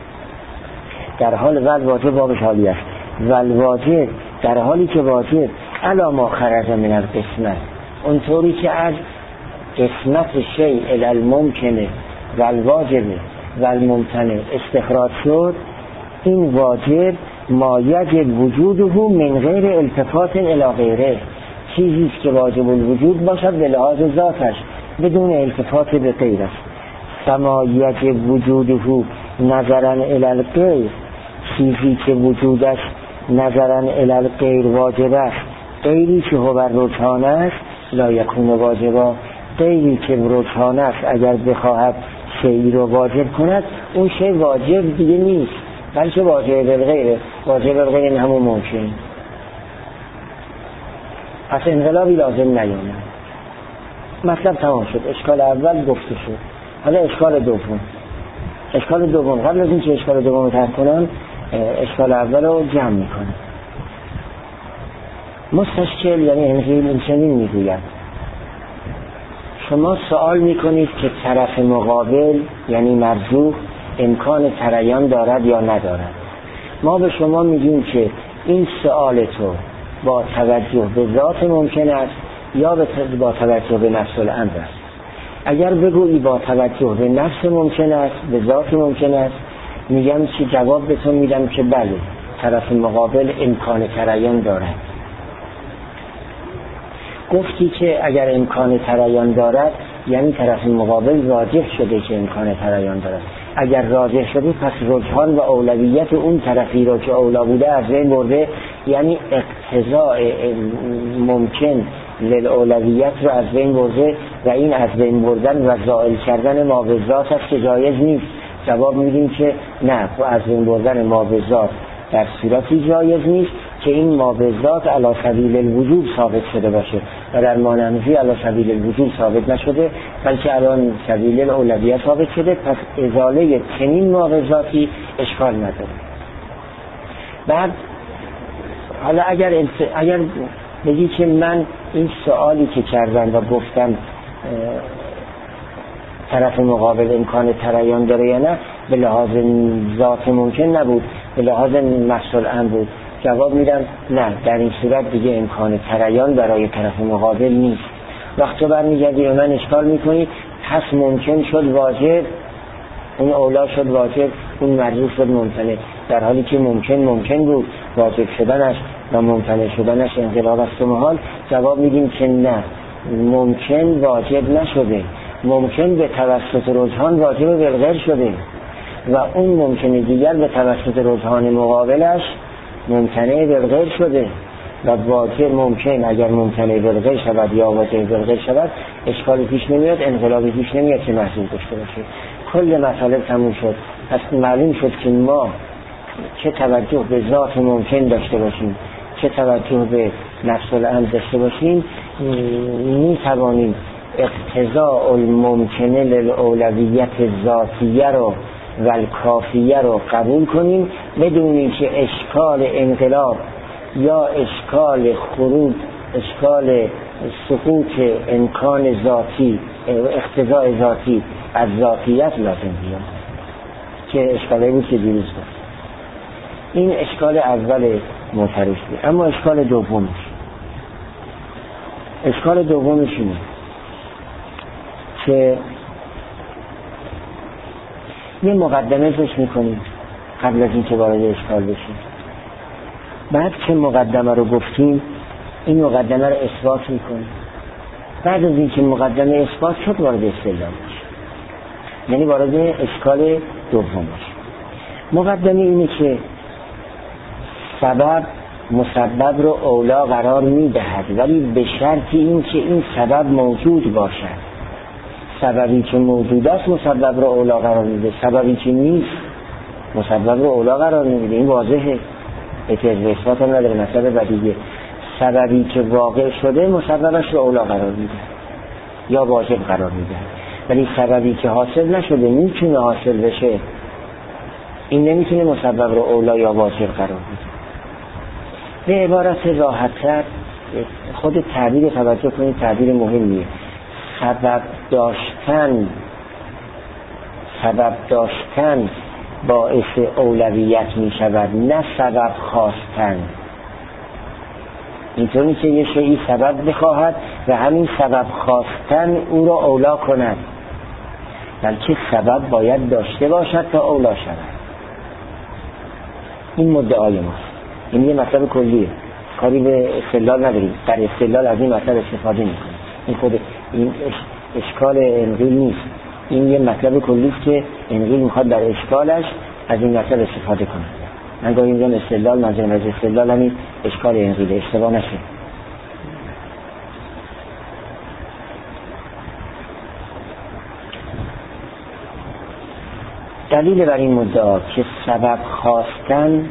در حال واجب بابش حالی است، والواجب در حالی که واجب علا ما خرج من القسمت، اونطوری که از قسمت شیء الی الممکنه والواجب والممتنع استخراج شد، این واجب ما یجب وجوده من غیر التفات الی غیره، چیزی که واجب الوجود باشد به لحاظ ذاتش بدون التفات به غیره. فما یجب وجوده نظرا الی الغیر، چیزی که وجودش نظرا الی الغیر واجب است، غیری که هو رجحان است لا یکون واجبا، غیری که رجحان است اگر بخواهد شیئی رو واجب کند اون شیء واجب دیگه نیست، بلکه واجب بالغیره، واجب بالغیر همون ممکن. پس انقلابی لازم نیامد. مطلب تمام شد، اشکال اول گفته شد. حالا اشکال دوم قبل از این که اشکال دوم رو طرح کنم اشکال اول رو جمع میکنم. مستشکل یعنی این چنین میگوید شما سوال میکنید که طرف مقابل یعنی مرجوح امکان تریان دارد یا ندارد. ما به شما میگیم که این سوال تو با توجه به ذات ممکن است یا با توجه به نفس الامر است. اگر بگویی با توجه به نفس ممکن است، به ذات ممکن است، میگم که جواب به تو میدم که بله طرف مقابل امکان تریان دارد. گفتی که اگر امکان تریان دارد یعنی طرف مقابل راجح شده که امکان تریان دارد. اگر راجح شده پس رجحان و اولویت اون طرفی رو که اولا بوده از بین برده، یعنی اقتضاء ممکن للاولویت رو از بین برده و این از بین بردن و زائل کردن ما به ذات است که جایز نیست. جواب میدیم که نه، از بین بردن ما به ذات در صورتی جایز نیست که این ما به ذات علی سبیل الوجوب ثابت شده باشه و در مانعی علی سبیل الوجوب ثابت نشده بلکه الان سبیل الاولویت ثابت شده. پس ازاله چنین ما به ذاتی اشکال نداره. بعد حالا اگر بگی که من این سوالی که کردم و گفتم طرف مقابل امکان تریان داره یا نه به لحاظ ذات ممکن نبود، به لحاظ مسئول امر بود، جواب میدم نه، در این صورت دیگه امکان تریان برای طرف مقابل نیست. وقتی برمیگردی به من اشکال میکنی پس ممکن شد واجب، اون اولا شد واجب، اون مرجوح شد ممتنع، در حالی که ممکن بود واجب شدنش و ممتنع شدنش انقلاب است و محال. جواب میدیم که نه، ممکن واجب نشده، ممکن به توسط رجحان واجب بالغیر شده و اون ممکن دیگر به توسط رجحان مقابلش ممتنع بالغیر شده و واجب ممکن اگر ممتنع بالغیر شود یا واجب بالغیر شود اشکالی پیش نمیاد، انقلابی پیش نمیاد که محصول داشته باشه. کل مسئله تموم شد. پس معلوم شد که ما چه توجه به ذات ممکن داشته باشیم چه توجه به نفس الامر داشته باشیم می توانیم اقتضاء الممکنه للاولویت ذاتیه رو و الکافیه رو قبول کنیم بدون اینکه اشکال انقلاب یا اشکال خروج، اشکال سقوط امکان ذاتی، اقتضاء ذاتی از ذاتیت لازم بیاد. که اشکالی بود که دیروز بود. این اشکال اول معترضی. اما اشکال دومش اینه که یه مقدمه ذکر میکنیم قبل از اینکه وارد اشکال بشیم. بعد که مقدمه رو گفتیم این مقدمه رو اثبات میکنیم. بعد از اینکه مقدمه اثبات شد وارد استدلال بشیم، یعنی وارد اشکال دوم بشیم. مقدمه اینه که سبب مسبب رو اولا قرار میدهد، ولی به شرطی این که این سبب موجود باشد. سببی که موجود است مسبب رو اولا قرار میده، سببی که نیست مسبب رو اولا قرار نمیده. این واضحه، احتیاج به اثبات هم نداره. مسئله بدیهیه. سببی که واقع شده مسببش رو اولا قرار میده یا واجب قرار میده، ولی سببی که حاصل نشده میتونه حاصل بشه، این نمیتونه مسبب رو اولا یا واجب قرار بده. به عبارت راحت‌تر خود تعبیر توجه کنید، تعبیر مهمیه. سبب داشتن باعث اولویت می شود، نه سبب خواستن. اینطوری که یه شیئی سبب بخواهد و همین سبب خواستن او را اولا کند، بلکه سبب باید داشته باشد تا اولا شود. این مدعای ماست. این یه مطلب کلیه، کاری به استدلال نداریم. در استدلال از این مطلب استفاده میکنیم. این خود این اشکال انقیل نیست، این یه مطلب کلی است که انقیل میخواد در اشکالش از این مطلب استفاده کنه. من گاهی میگم استدلال، منظورم از استدلال همین اشکال انقیل، اشتباه نشه. دلیل بر این مدعا که سبب خواستن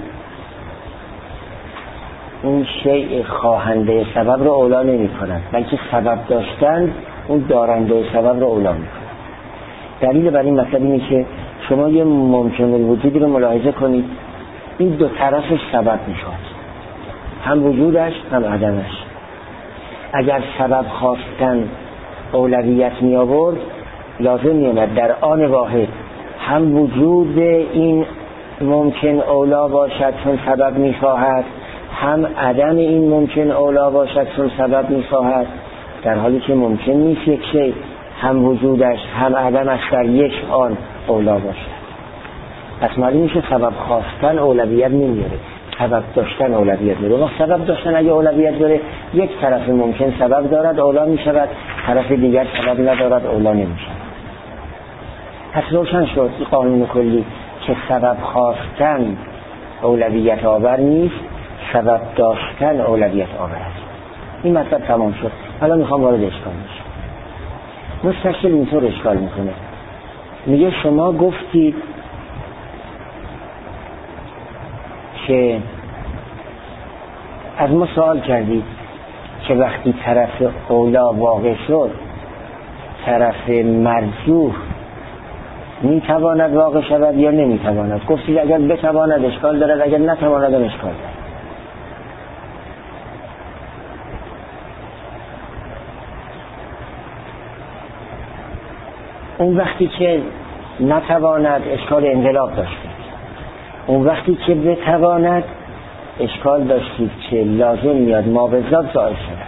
اون شیء خواهنده سبب رو اولا نمی کند، بلکه سبب داشتن اون دارنده سبب رو اولا می کند. دلیل بر این مطلب اینه که شما یه ممکن الوجودی رو ملاحظه کنید، این دو طرفش سبب می شود، هم وجودش هم عدمش. اگر سبب خواستن اولویت می آورد، لازم می آمد در آن واحد هم وجود این ممکن اولا باشد چون سبب می خواهد، هم عدم این ممکن اولا باشد چون سبب می خواهد. در حالی که ممکن نیست یک شی هم وجودش هم عدمش در یک آن اولا باشد. پس معلوم میشه سبب خواستن اولویت نمیاره، سبب داشتن اولویت میاره. وقت سبب داشتن اگه اولویت داره، یک طرف ممکن سبب دارد اولا میشود، طرف دیگر سبب ندارد اولا نمیشود. پس روشن شد این قانون کلی که سبب خواستن اولویت آور نیست، سبب داشتن اولویت آور است. این مطلب تمام شد. حالا میخوام وارد اشکال بشم. مستشکل اینطور اشکال میکنه، میگه شما گفتید که از ما سوال کردید که وقتی طرف اولا واقع شد، طرف مرجوح میتواند واقع شود یا نمیتواند؟ گفتید اگر بتواند اشکال دارد، اگر نتواند اشکال دارد. اون وقتی که نتواند اشکال انقلاب داشتید، اون وقتی که بتواند اشکال داشتید که لازم میاد ما به ذات زائل شود،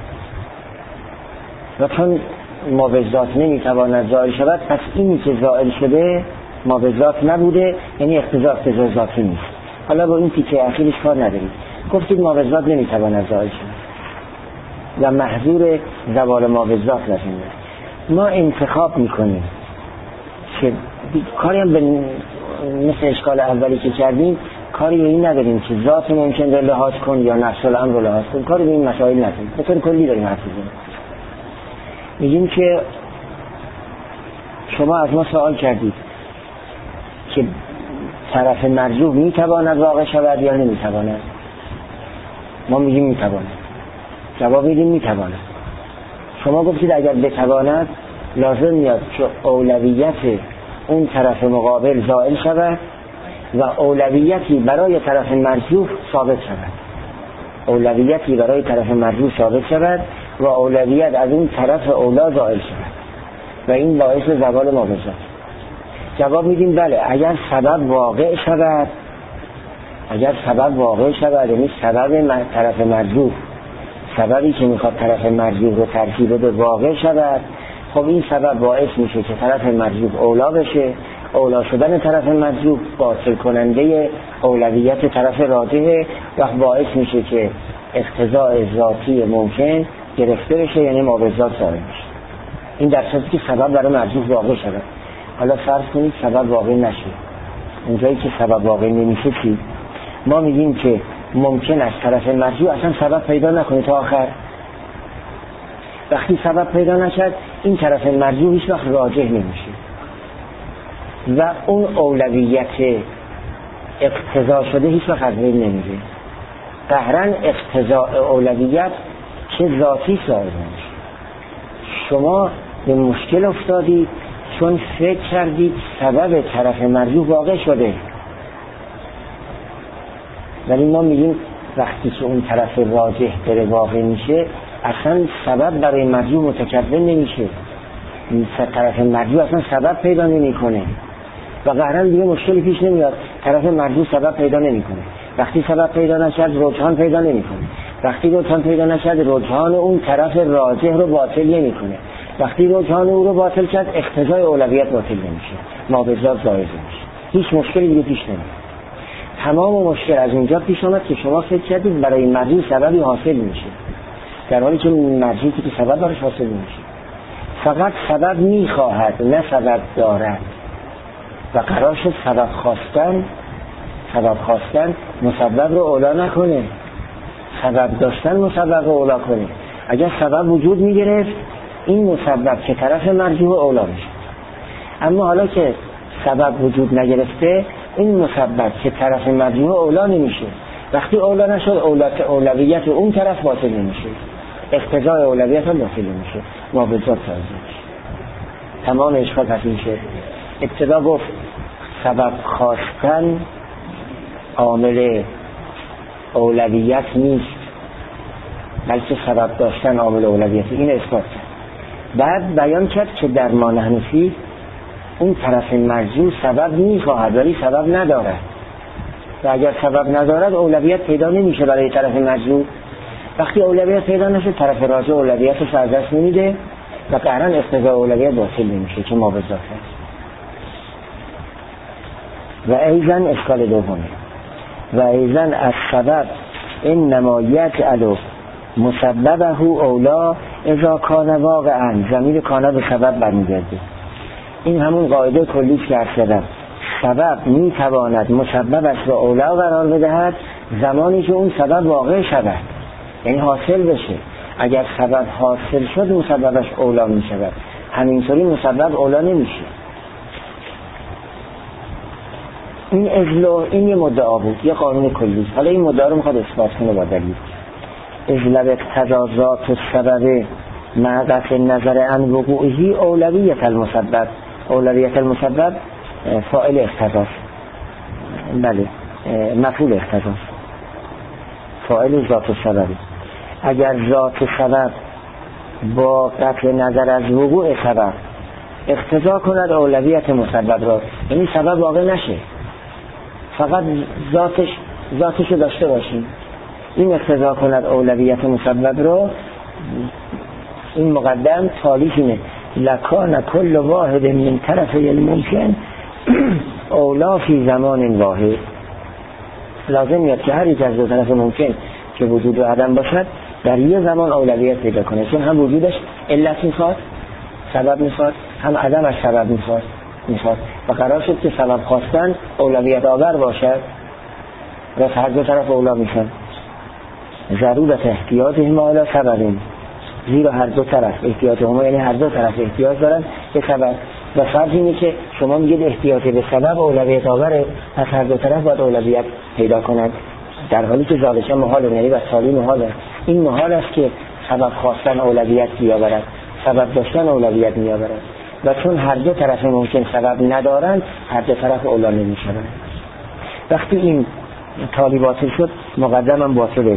و چون ما به ذات نمیتواند زائل شود، پس اینی که زائل شده ما به ذات نبوده، یعنی اقتضا ذاتی نیست. حالا با این تیکه اخیرش کار ندارید. گفتید ما به ذات نمیتواند زائل شود و محظور زوال ما به ذات لازم است. ما انتخاب میکنیم که کاری هم مثل اشکال اولی که کردیم، کاری به این نداریم که ذات ممکن رو لحاظ کن یا نفس الامر رو لحاظ کن، کاری به این مسائل نداریم. به طور کلی داریم حرف میزنیم. میگیم که شما از ما سوال کردید که طرف مرجوح میتواند واقع شود یا نمیتواند. ما میگیم میتواند، جواب میدیم میتواند. شما گفتید اگر بتواند لازم میاد که اولویت اون طرف مقابل زائل شود و اولویتی برای طرف مرجوح ثابت شود. اولویتی برای طرف مرجوح ثابت شود و اولویت از اون طرف اولا زائل شود و این باعث زوال ما به ذات. جواب میدیم بله، اگر سبب واقع شود، یعنی سبب طرف مرجوح، سببی که میخواد طرف مرجوح رو ترکیب بده واقع شود، خب این سبب باعث میشه که طرف مرجوح اولا بشه. اولا شدن طرف مرجوح باطل کننده اولویت طرف راجحه و باعث میشه که اقتضاء ذاتی ممکن گرفته بشه، یعنی ما به ذات ظاهر میشه. این در صورتی که سبب برای مرجوح واقع شود. حالا فرض کنید سبب واقع نشه، اونجایی که سبب واقع نمیشه چی؟ ما میگیم که ممکن است طرف مرجوح اصلا سبب پیدا نکنه تا آخر. وقتی سبب پیدا نشد این طرف مرجوح هیچ وقت راجح نمیشه و اون اولویت اقتضا شده هیچ وقت از بین نمیره. قهرن اقتضاء اولویت چه ذاتی ظاهر نمیشه. شما به مشکل افتادید چون فکر کردید سبب طرف مرجوح واقع شده، ولی ما میگیم وقتی که اون طرف راجح بره واقع میشه اصلا سبب برای مرجوح متکون نمیشه، طرف مرجوح اصلا سبب پیدا نمیکنه و قهرن دیگه مشکلی پیش نمیاد. طرف مرجوح سبب پیدا نمیکنه، وقتی سبب پیدا نشد رجحان پیدا نمیکنه، وقتی رجحان پیدا نشد رجحان اون طرف راجح رو باطل نمیکنه، وقتی رجحان او رو باطل کرد اقتضای اولویت باطل نمیشه، ما به ذات ظاهر نمیشه، هیچ مشکلی دیگه پیش نمیاد. تمام مشکل از اونجا پیش آمد که شما فکر کردید برای مرجوح سببی حاصل میشه، در حالی که مرجوحی که سبب براش حاصل نمیشه، فقط سبب میخواهد نه سبب دارد و قرار شد سبب خواستن مسبب رو اولا نکنه، سبب داشتن مسبب رو اولا کنه. اگر سبب وجود میگرفت این مسبب که طرف مرجوح اولا میشه، اما حالا که سبب وجود نگرفته این مسبب که طرف مرجوح اولا نمیشه. وقتی اولا نشد اولویت اون طرف باطل نمیشه، اقتضای اولویت هم باطل نمیشه، ما به ذات ظاهر میشه. تمام اشکال پس میشه. ابتدا گفت سبب خواستن عامل اولویت نیست بلکه سبب داشتن عامل اولویت، این اثبات کرد. بعد بیان کرد که در ما نحن فیه اون طرف مرجوح سبب میخواهد ولی سبب ندارد و اگر سبب ندارد اولویت پیدا نمیشه برای طرف مرجوح. وقتی اولویت پیدا نشه طرف راجح اولویتش از دست نمیده و قهرن اقتضای اولویت باطل نمیشه که ما به ذات هست. و ایضا اشکال دومه و ایضا از سبب انما یجعل مسببه اولا اذا کان واقعا، ضمیر کان به سبب برمیگرده. این همون قاعده کلی که عرض کردم، سبب میتواند مسببش را اولا قرار بدهد زمانی که اون سبب واقع شود، یعنی حاصل بشه. اگر سبب حاصل شد مسببش اولا می شود، همینطوری مسبب اولا نمیشه. این یه مدعا بود، یه قانون کلی. حالا این مدعا رو میخواد اثبات کنه با دلیل. اجلب اقتضا ذات السبب مع قطع نظر عن وقوعه اولویت المسبب. اولویت المسبب فاعل اقتضاست، بله مفعول اقتضاست، فاعل ذات السبب. اگر ذات سبب با قطع نظر از وقوع سبب اقتضا کند اولویت مسبب را، یعنی سبب واقع نشه، فقط ذاتش رو داشته باشیم، این اقتضا کند اولویت مسبب را، این مقدم تالیف اینه لکان کل واحد من طرفی الممکن اولا فی زمان واحد. لازم میاد که هر یک از دو طرف ممکن که وجود و عدم باشد در یه زمان اولویت پیدا کنه، چون هم وجودش علت میخواد، سبب میخواد، هم عدمش سبب میخواد و قرار شد که سبب خواستن اولویت آور باشد و هر دو طرف اولا میشن. ضرورت احتیاط ما الی سببین، زیرا هر دو طرف احتیاط ما، یعنی هر دو طرف احتیاط دارن به سبب و فرض اینه که شما میگید احتیاط به سبب اولویت آوره، پس هر دو طرف باید اولویت پیدا کنند، در حالی که ذالک محال، یعنی و سالی محال است. این محال است که سبب خواستن اولویت بیاورد، سبب داشتن اولویت میآورد و چون هر دو طرف ممکن سبب ندارند هر دو طرف اولا نمیشوند. وقتی این تالی باطل شد مقدمم باطله،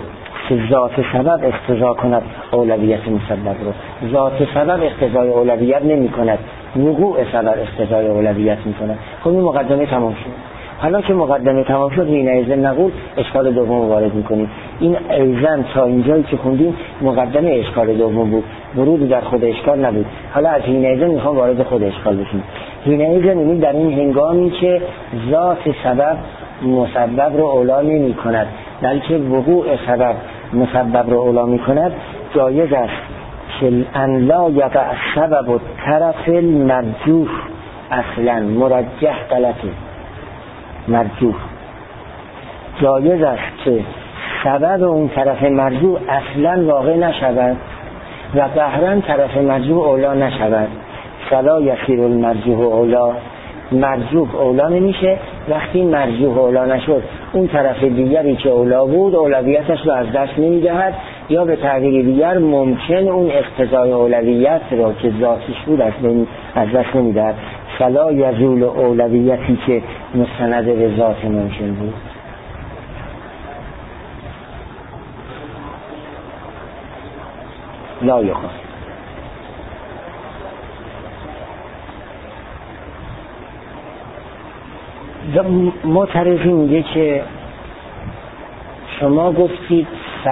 که ذات سبب اقتضا کند اولویت مسبب رو. ذات سبب اقتضای اولویت نمی کند، وقوع سبب اقتضای اولویت می کند. خب این مقدمه تمام شد. حالا که مقدمه تمام شد حینئذ نقول اشکال دوم وارد میکنیم. این ایزن تا اینجایی که خوندیم مقدمه اشکال دوم بود، ورود در خود اشکال نبود. حالا از حینئذ میخوام وارد خود اشکال بشیم. حینئذ یعنی در این هنگامی که ذات سبب مسبب رو اولا نمی کند بلکه وقوع سبب مسبب رو اولا می کند، جایز است که ان لا یقع سبب الطرف المرجوح اصلا مرجح غلطه مرجوح. جایز است که سبب اون طرف مرجوح اصلا واقع نشود و قهرن طرف مرجوح اولا نشود. فلا یصیر المرجوح اولا، مرجوح اولا نمیشه. وقتی مرجوح اولا نشد اون طرف دیگری که اولا بود اولویتش رو از دست نمیدهد، یا به تعبیر دیگر ممکن اون اقتضای اولویت را که ذاتش بود از دست نمیدهد. فلا یزول اولویتی که مستند به ذات ممکن بود. لا یخواست. معترضی میگه که شما گفتید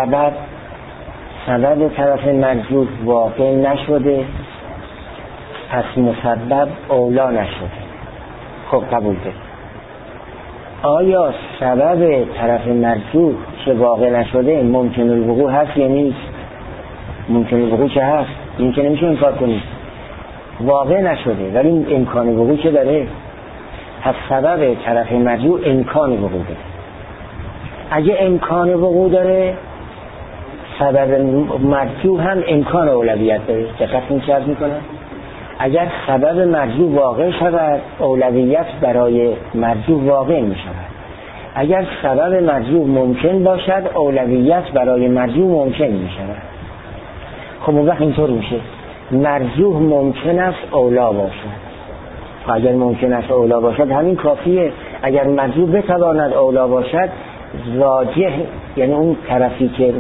سبب طرف مرجوح واقع نشده پس مسبب اولا نشده. خب قبول ده. آیا سبب طرف مرجوح که واقع نشده ممکن الوقوع هست یا نیست؟ ممکن الوقوع چه هست؟ این که نمیشه انکار کنید. واقع نشده ولی امکان وقوع چه داره؟ پس سبب طرف مرجوح امکان وقوع داره. اگه امکان وقوع داره سبب مرجوح هم امکان اولویت داره. دقت این چه عرض میکنه؟ اگر سبب مرجوح واقع شود اولویت برای مرجوح واقع می شود. اگر سبب مرجوح ممکن باشد اولویت برای مرجوح ممکن می شود. خب اون وقت اینطور میشه مرجوح ممکن است اولا باشد. اگر ممکن است اولا باشد همین کافیه. اگر مرجوح بتواند اولا باشد راجح یعنی اون طرفی که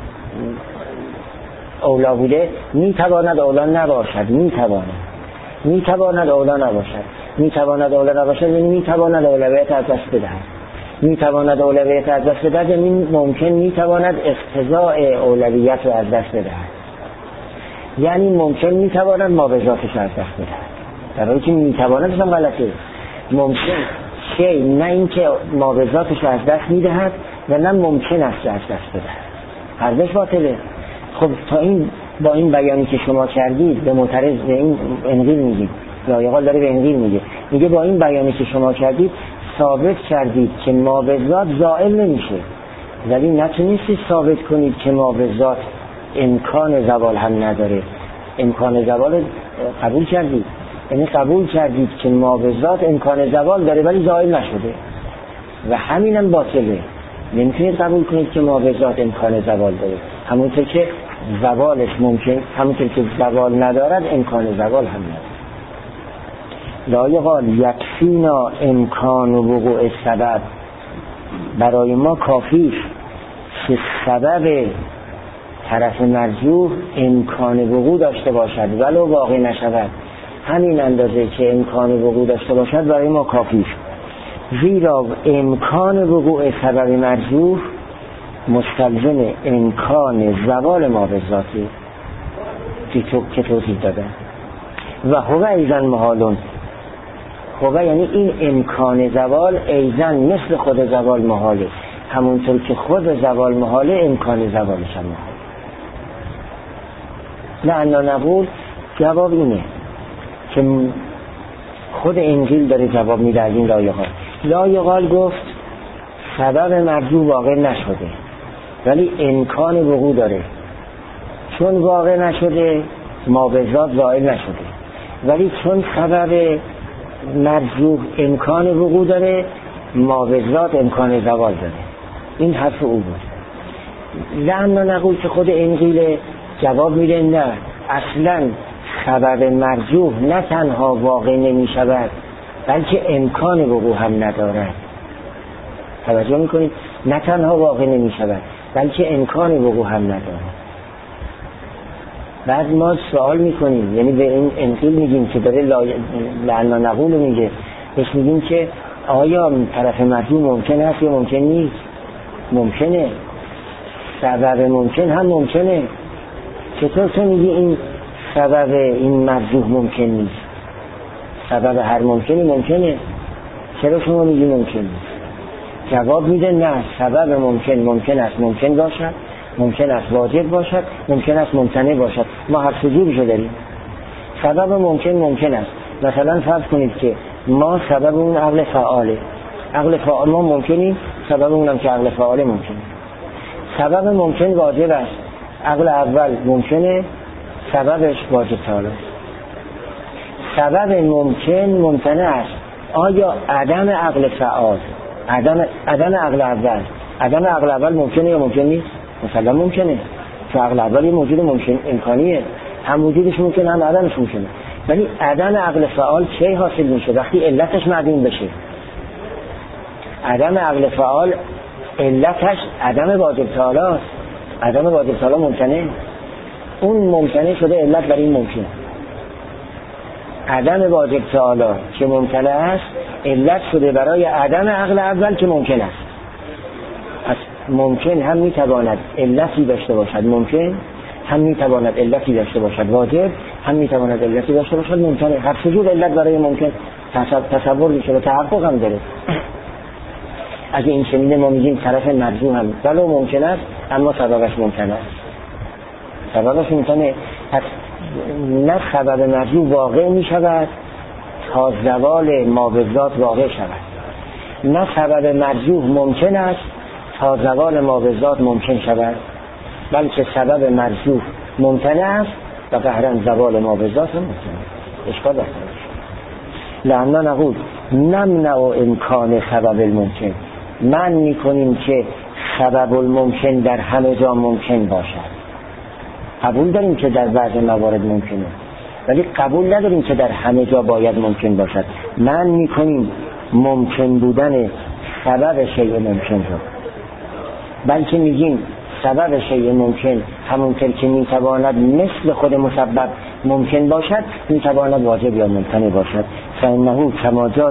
اولا بوده میتواند اولا نباشد. میتواند اولا نباشد. میتواند اولا نباشد یعنی میتواند اولویت از دست بدهد. میتواند اولویت از دست بدهد یعنی ممکن میتواند اقتضاء اولویت رو از دست بدهد. یعنی ممکن میتواند ما به ذاتش از دست بدهد. در حالی که میتواند هم غلطه. ممکن شی نه اینکه ما به ذاتش از دست میدهد و نه ممکن است از دست بدهد. هر دوش باطله. خب تا این با این بیانی که شما کردید به معترض به این انقیل میگید، لایقال داره به انقیل میگه با این بیانی که شما کردید ثابت کردید که ما به ذات زائل نمیشه، ولی نتونستید ثابت کنید که ما به ذات امکان زوال هم نداره. امکان زوال قبول کردید، یعنی قبول کردید که ما به ذات امکان زوال داره ولی زائل نشده و همینم باطله. نمیتونید قبول کنید که ما به ذات امکان زوال داره، همونطور که زوالش ممکن، همونطور که زوال ندارد امکان زوال هم نداره. لا یقال یکفینا امکان وقوع سبب، برای ما کافی که سبب طرف مرجوح امکان وقوع داشته باشد ولو واقع نشود. همین اندازه که امکان وقوع داشته باشد برای ما کافی، زیرا امکان وقوع سبب مرجوح مستلزم امکان زوال ما به ذاتی که توضیح دادن. و هو ایزن محالون، هو یعنی این امکان زوال ایزن مثل خود زوال محاله، همونطور که خود زوال محاله امکان زوالش هم محاله. لعنا نقول جواب اینه که خود انجیل داره جواب میده از این لایقال. لایقال گفت سبب مرجوح واقع نشده ولی امکان وقوع داره. چون واقع نشده ما به ذات زائل نشده، ولی چون سبب مرجوح امکان وقوع داره ما به ذات امکان زوال داره. این حرف او بود. لعنا نقول که خود انجیل جواب میده نه، اصلا سبب مرجوح نه تنها واقع نمی شود بلکه امکان وقوع هم ندارد. توجه میکنید؟ نه تنها واقع نمی شود بلکه امکان وقوع هم نداره. بعد ما سوال میکنیم، یعنی به این انقیل میگیم که داره لعنا نقول میگه، بهش میگیم که آیا طرف مرجوح ممکن است یا ممکن نیست؟ ممکنه. سبب ممکن هم ممکنه. چطور تو میگی این سبب این مرجوح ممکن نیست؟ سبب هر ممکنی ممکنه. چرا شما میگی ممکن نیست؟ جواب میده نه، سبب ممکن است ممکن باشد، ممکن است واجب باشد، ممکن است ممتنع باشد. ما هر سجورشو داریم. سبب ممکن است. مثلا فرض کنید که ما سبب اون عقل فعاله، عقل فعال ما ممکنیم، سبب اونم که عقل فعاله ممکنه. سبب ممکن واجب است، عقل اول ممکنه، سببش واجب تعالی. سبب ممکن ممتنع است. آیا عدم عقل فعال، عدم عقل اول، عدم عقل اول ممکنه یا ممکن نیست؟ مثلا ممکنه، چون عقل اول یه موجود ممکن امکانیه، هم وجودش ممکنه هم عدمش ممکنه. ولی عدم عقل فعال چه حاصل میشه؟ وقتی علتش معدوم بشه. عدم عقل فعال علتش عدم واجب تعالی است. عدم واجب تعالی ممکنه، اون ممکنه شده علت برای این ممکن. عدم واجب تعالی که ممکنه است علت شده برای عدم عقل اول که ممکن است. پس ممکن هم میتواند علتی داشته باشد، ممکن هم میتواند علتی داشته باشد، واجب هم میتواند علتی داشته باشد، ممکنه. هر سجور علت برای ممکن تصور میشه و تحقق هم داره. اگه این چنینه ما میگیم طرف مرجوح هم ولو ممکن است اما سببش ممکن است. سببش ممکنه. پس نه سبب مرجوح واقع میشود تا زوال ما به ذات واقع شود، نه سبب مرجوح ممکن است تا زوال ما به ذات ممکن شود، بلکه سبب مرجوح ممکن است و قهرا زوال ما به ذات ممکن است. اشکال داره. لعنا نقول نمنع امکان سبب الممکن. من میکنیم که سبب الممکن در همه جا ممکن باشد. قبول داریم که در بعض موارد ممکنه، ولی قبول نداریم که در همه جا باید ممکن باشد. من میکنیم ممکن بودن سبب شیء ممکن رو، بلکه میگیم سبب شیء ممکن همونطور که میتواند مثل خود مسبب ممکن باشد میتواند واجب یا ممتنع باشد. فانه کما جاز،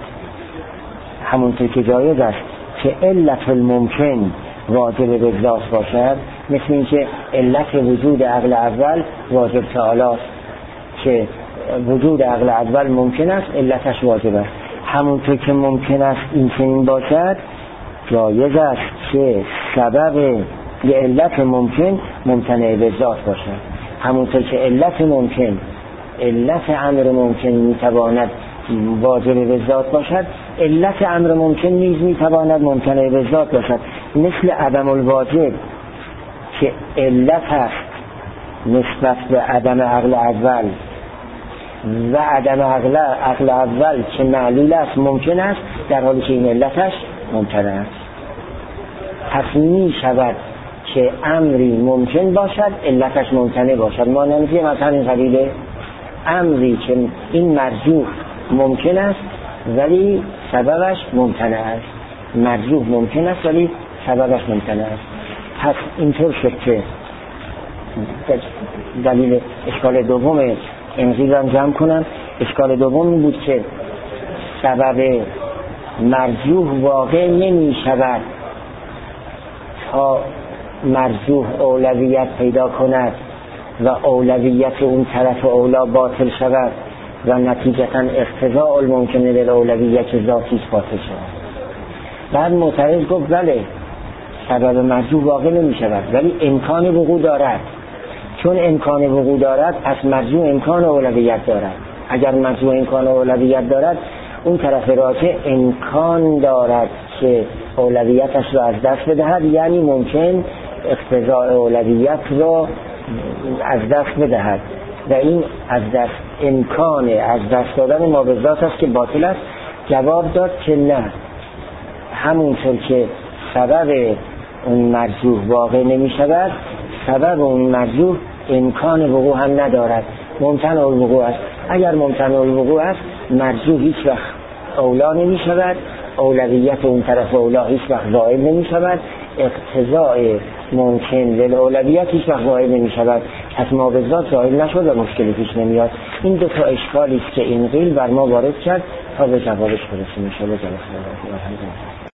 همونطور که جایز است که علت الممکن واجب به ذات باشد، مثل این که علت وجود عقل اول واجب تعالی است که وجود عقل اول ممکن است علتش واجب است. همونطور که ممکن است این چنین باشد جایز است که سبب یه علت ممکن ممتنع به ذات باشد. همونطور که علت ممکن، علت امر ممکن میتواند واجب به ذات باشد، علت امر ممکن نیز میتواند ممتنع به ذات باشد. مثل عدم الواجب که علت است نسبت به عدم عقل اول و عدم عقل اول که معلول است ممکن است، در حالی که این علتش ممتنع است. پس می شود که امری ممکن باشد علتش ممتنع باشد. ما نمیگیم از همین قبیله امری که این مرجوح ممکن است ولی سببش ممتنع است، مرجوح ممکن است ولی سببش ممتنع است. پس اینطور شد که دلیل اشکال دوم انقیل را جمع کنم. اشکال دوم این بود که سبب مرجوح واقع نمی شود تا مرجوح اولویت پیدا کند و اولویت اون طرف اولا باطل شود و نتیجتا اقتضاء الممکن للاولویت ذاتی باطل شود. بعد معترض گفت بله سبب مرجوح واقع نمی شود ولی امکان وقوع دارد. چون امکان وقوع دارد پس مرجوح امکان اولویت دارد. اگر مرجوح امکان اولویت دارد اون طرف راجع امکان دارد که اولویتش رو از دست بدهد، یعنی ممکن اقتضاء اولویت رو از دست بدهد و این از دست امکان از دست دادن ما به ذات است که باطل است. جواب داد که نه، همونطور که سبب اون مرجوح واقع نمی شود سبب اون مرجوح امکان وقوع هم ندارد، ممتنع الوقوع است. اگر ممتنع الوقوع است مرجوح هیچ وقت اولا نمی شود، اولویت اون طرف اولا هیچ وقت زائل نمی شود، اقتضاء ممکن للاولویت هیچ وقت ظاهر نمی شود، از ما به ذات ظاهر نشد و مشکلی پیش نمیاد. این دو تا اشکالی است که این قیل بر ما وارد کرد تا به جوابش برسیم ان شاء الله.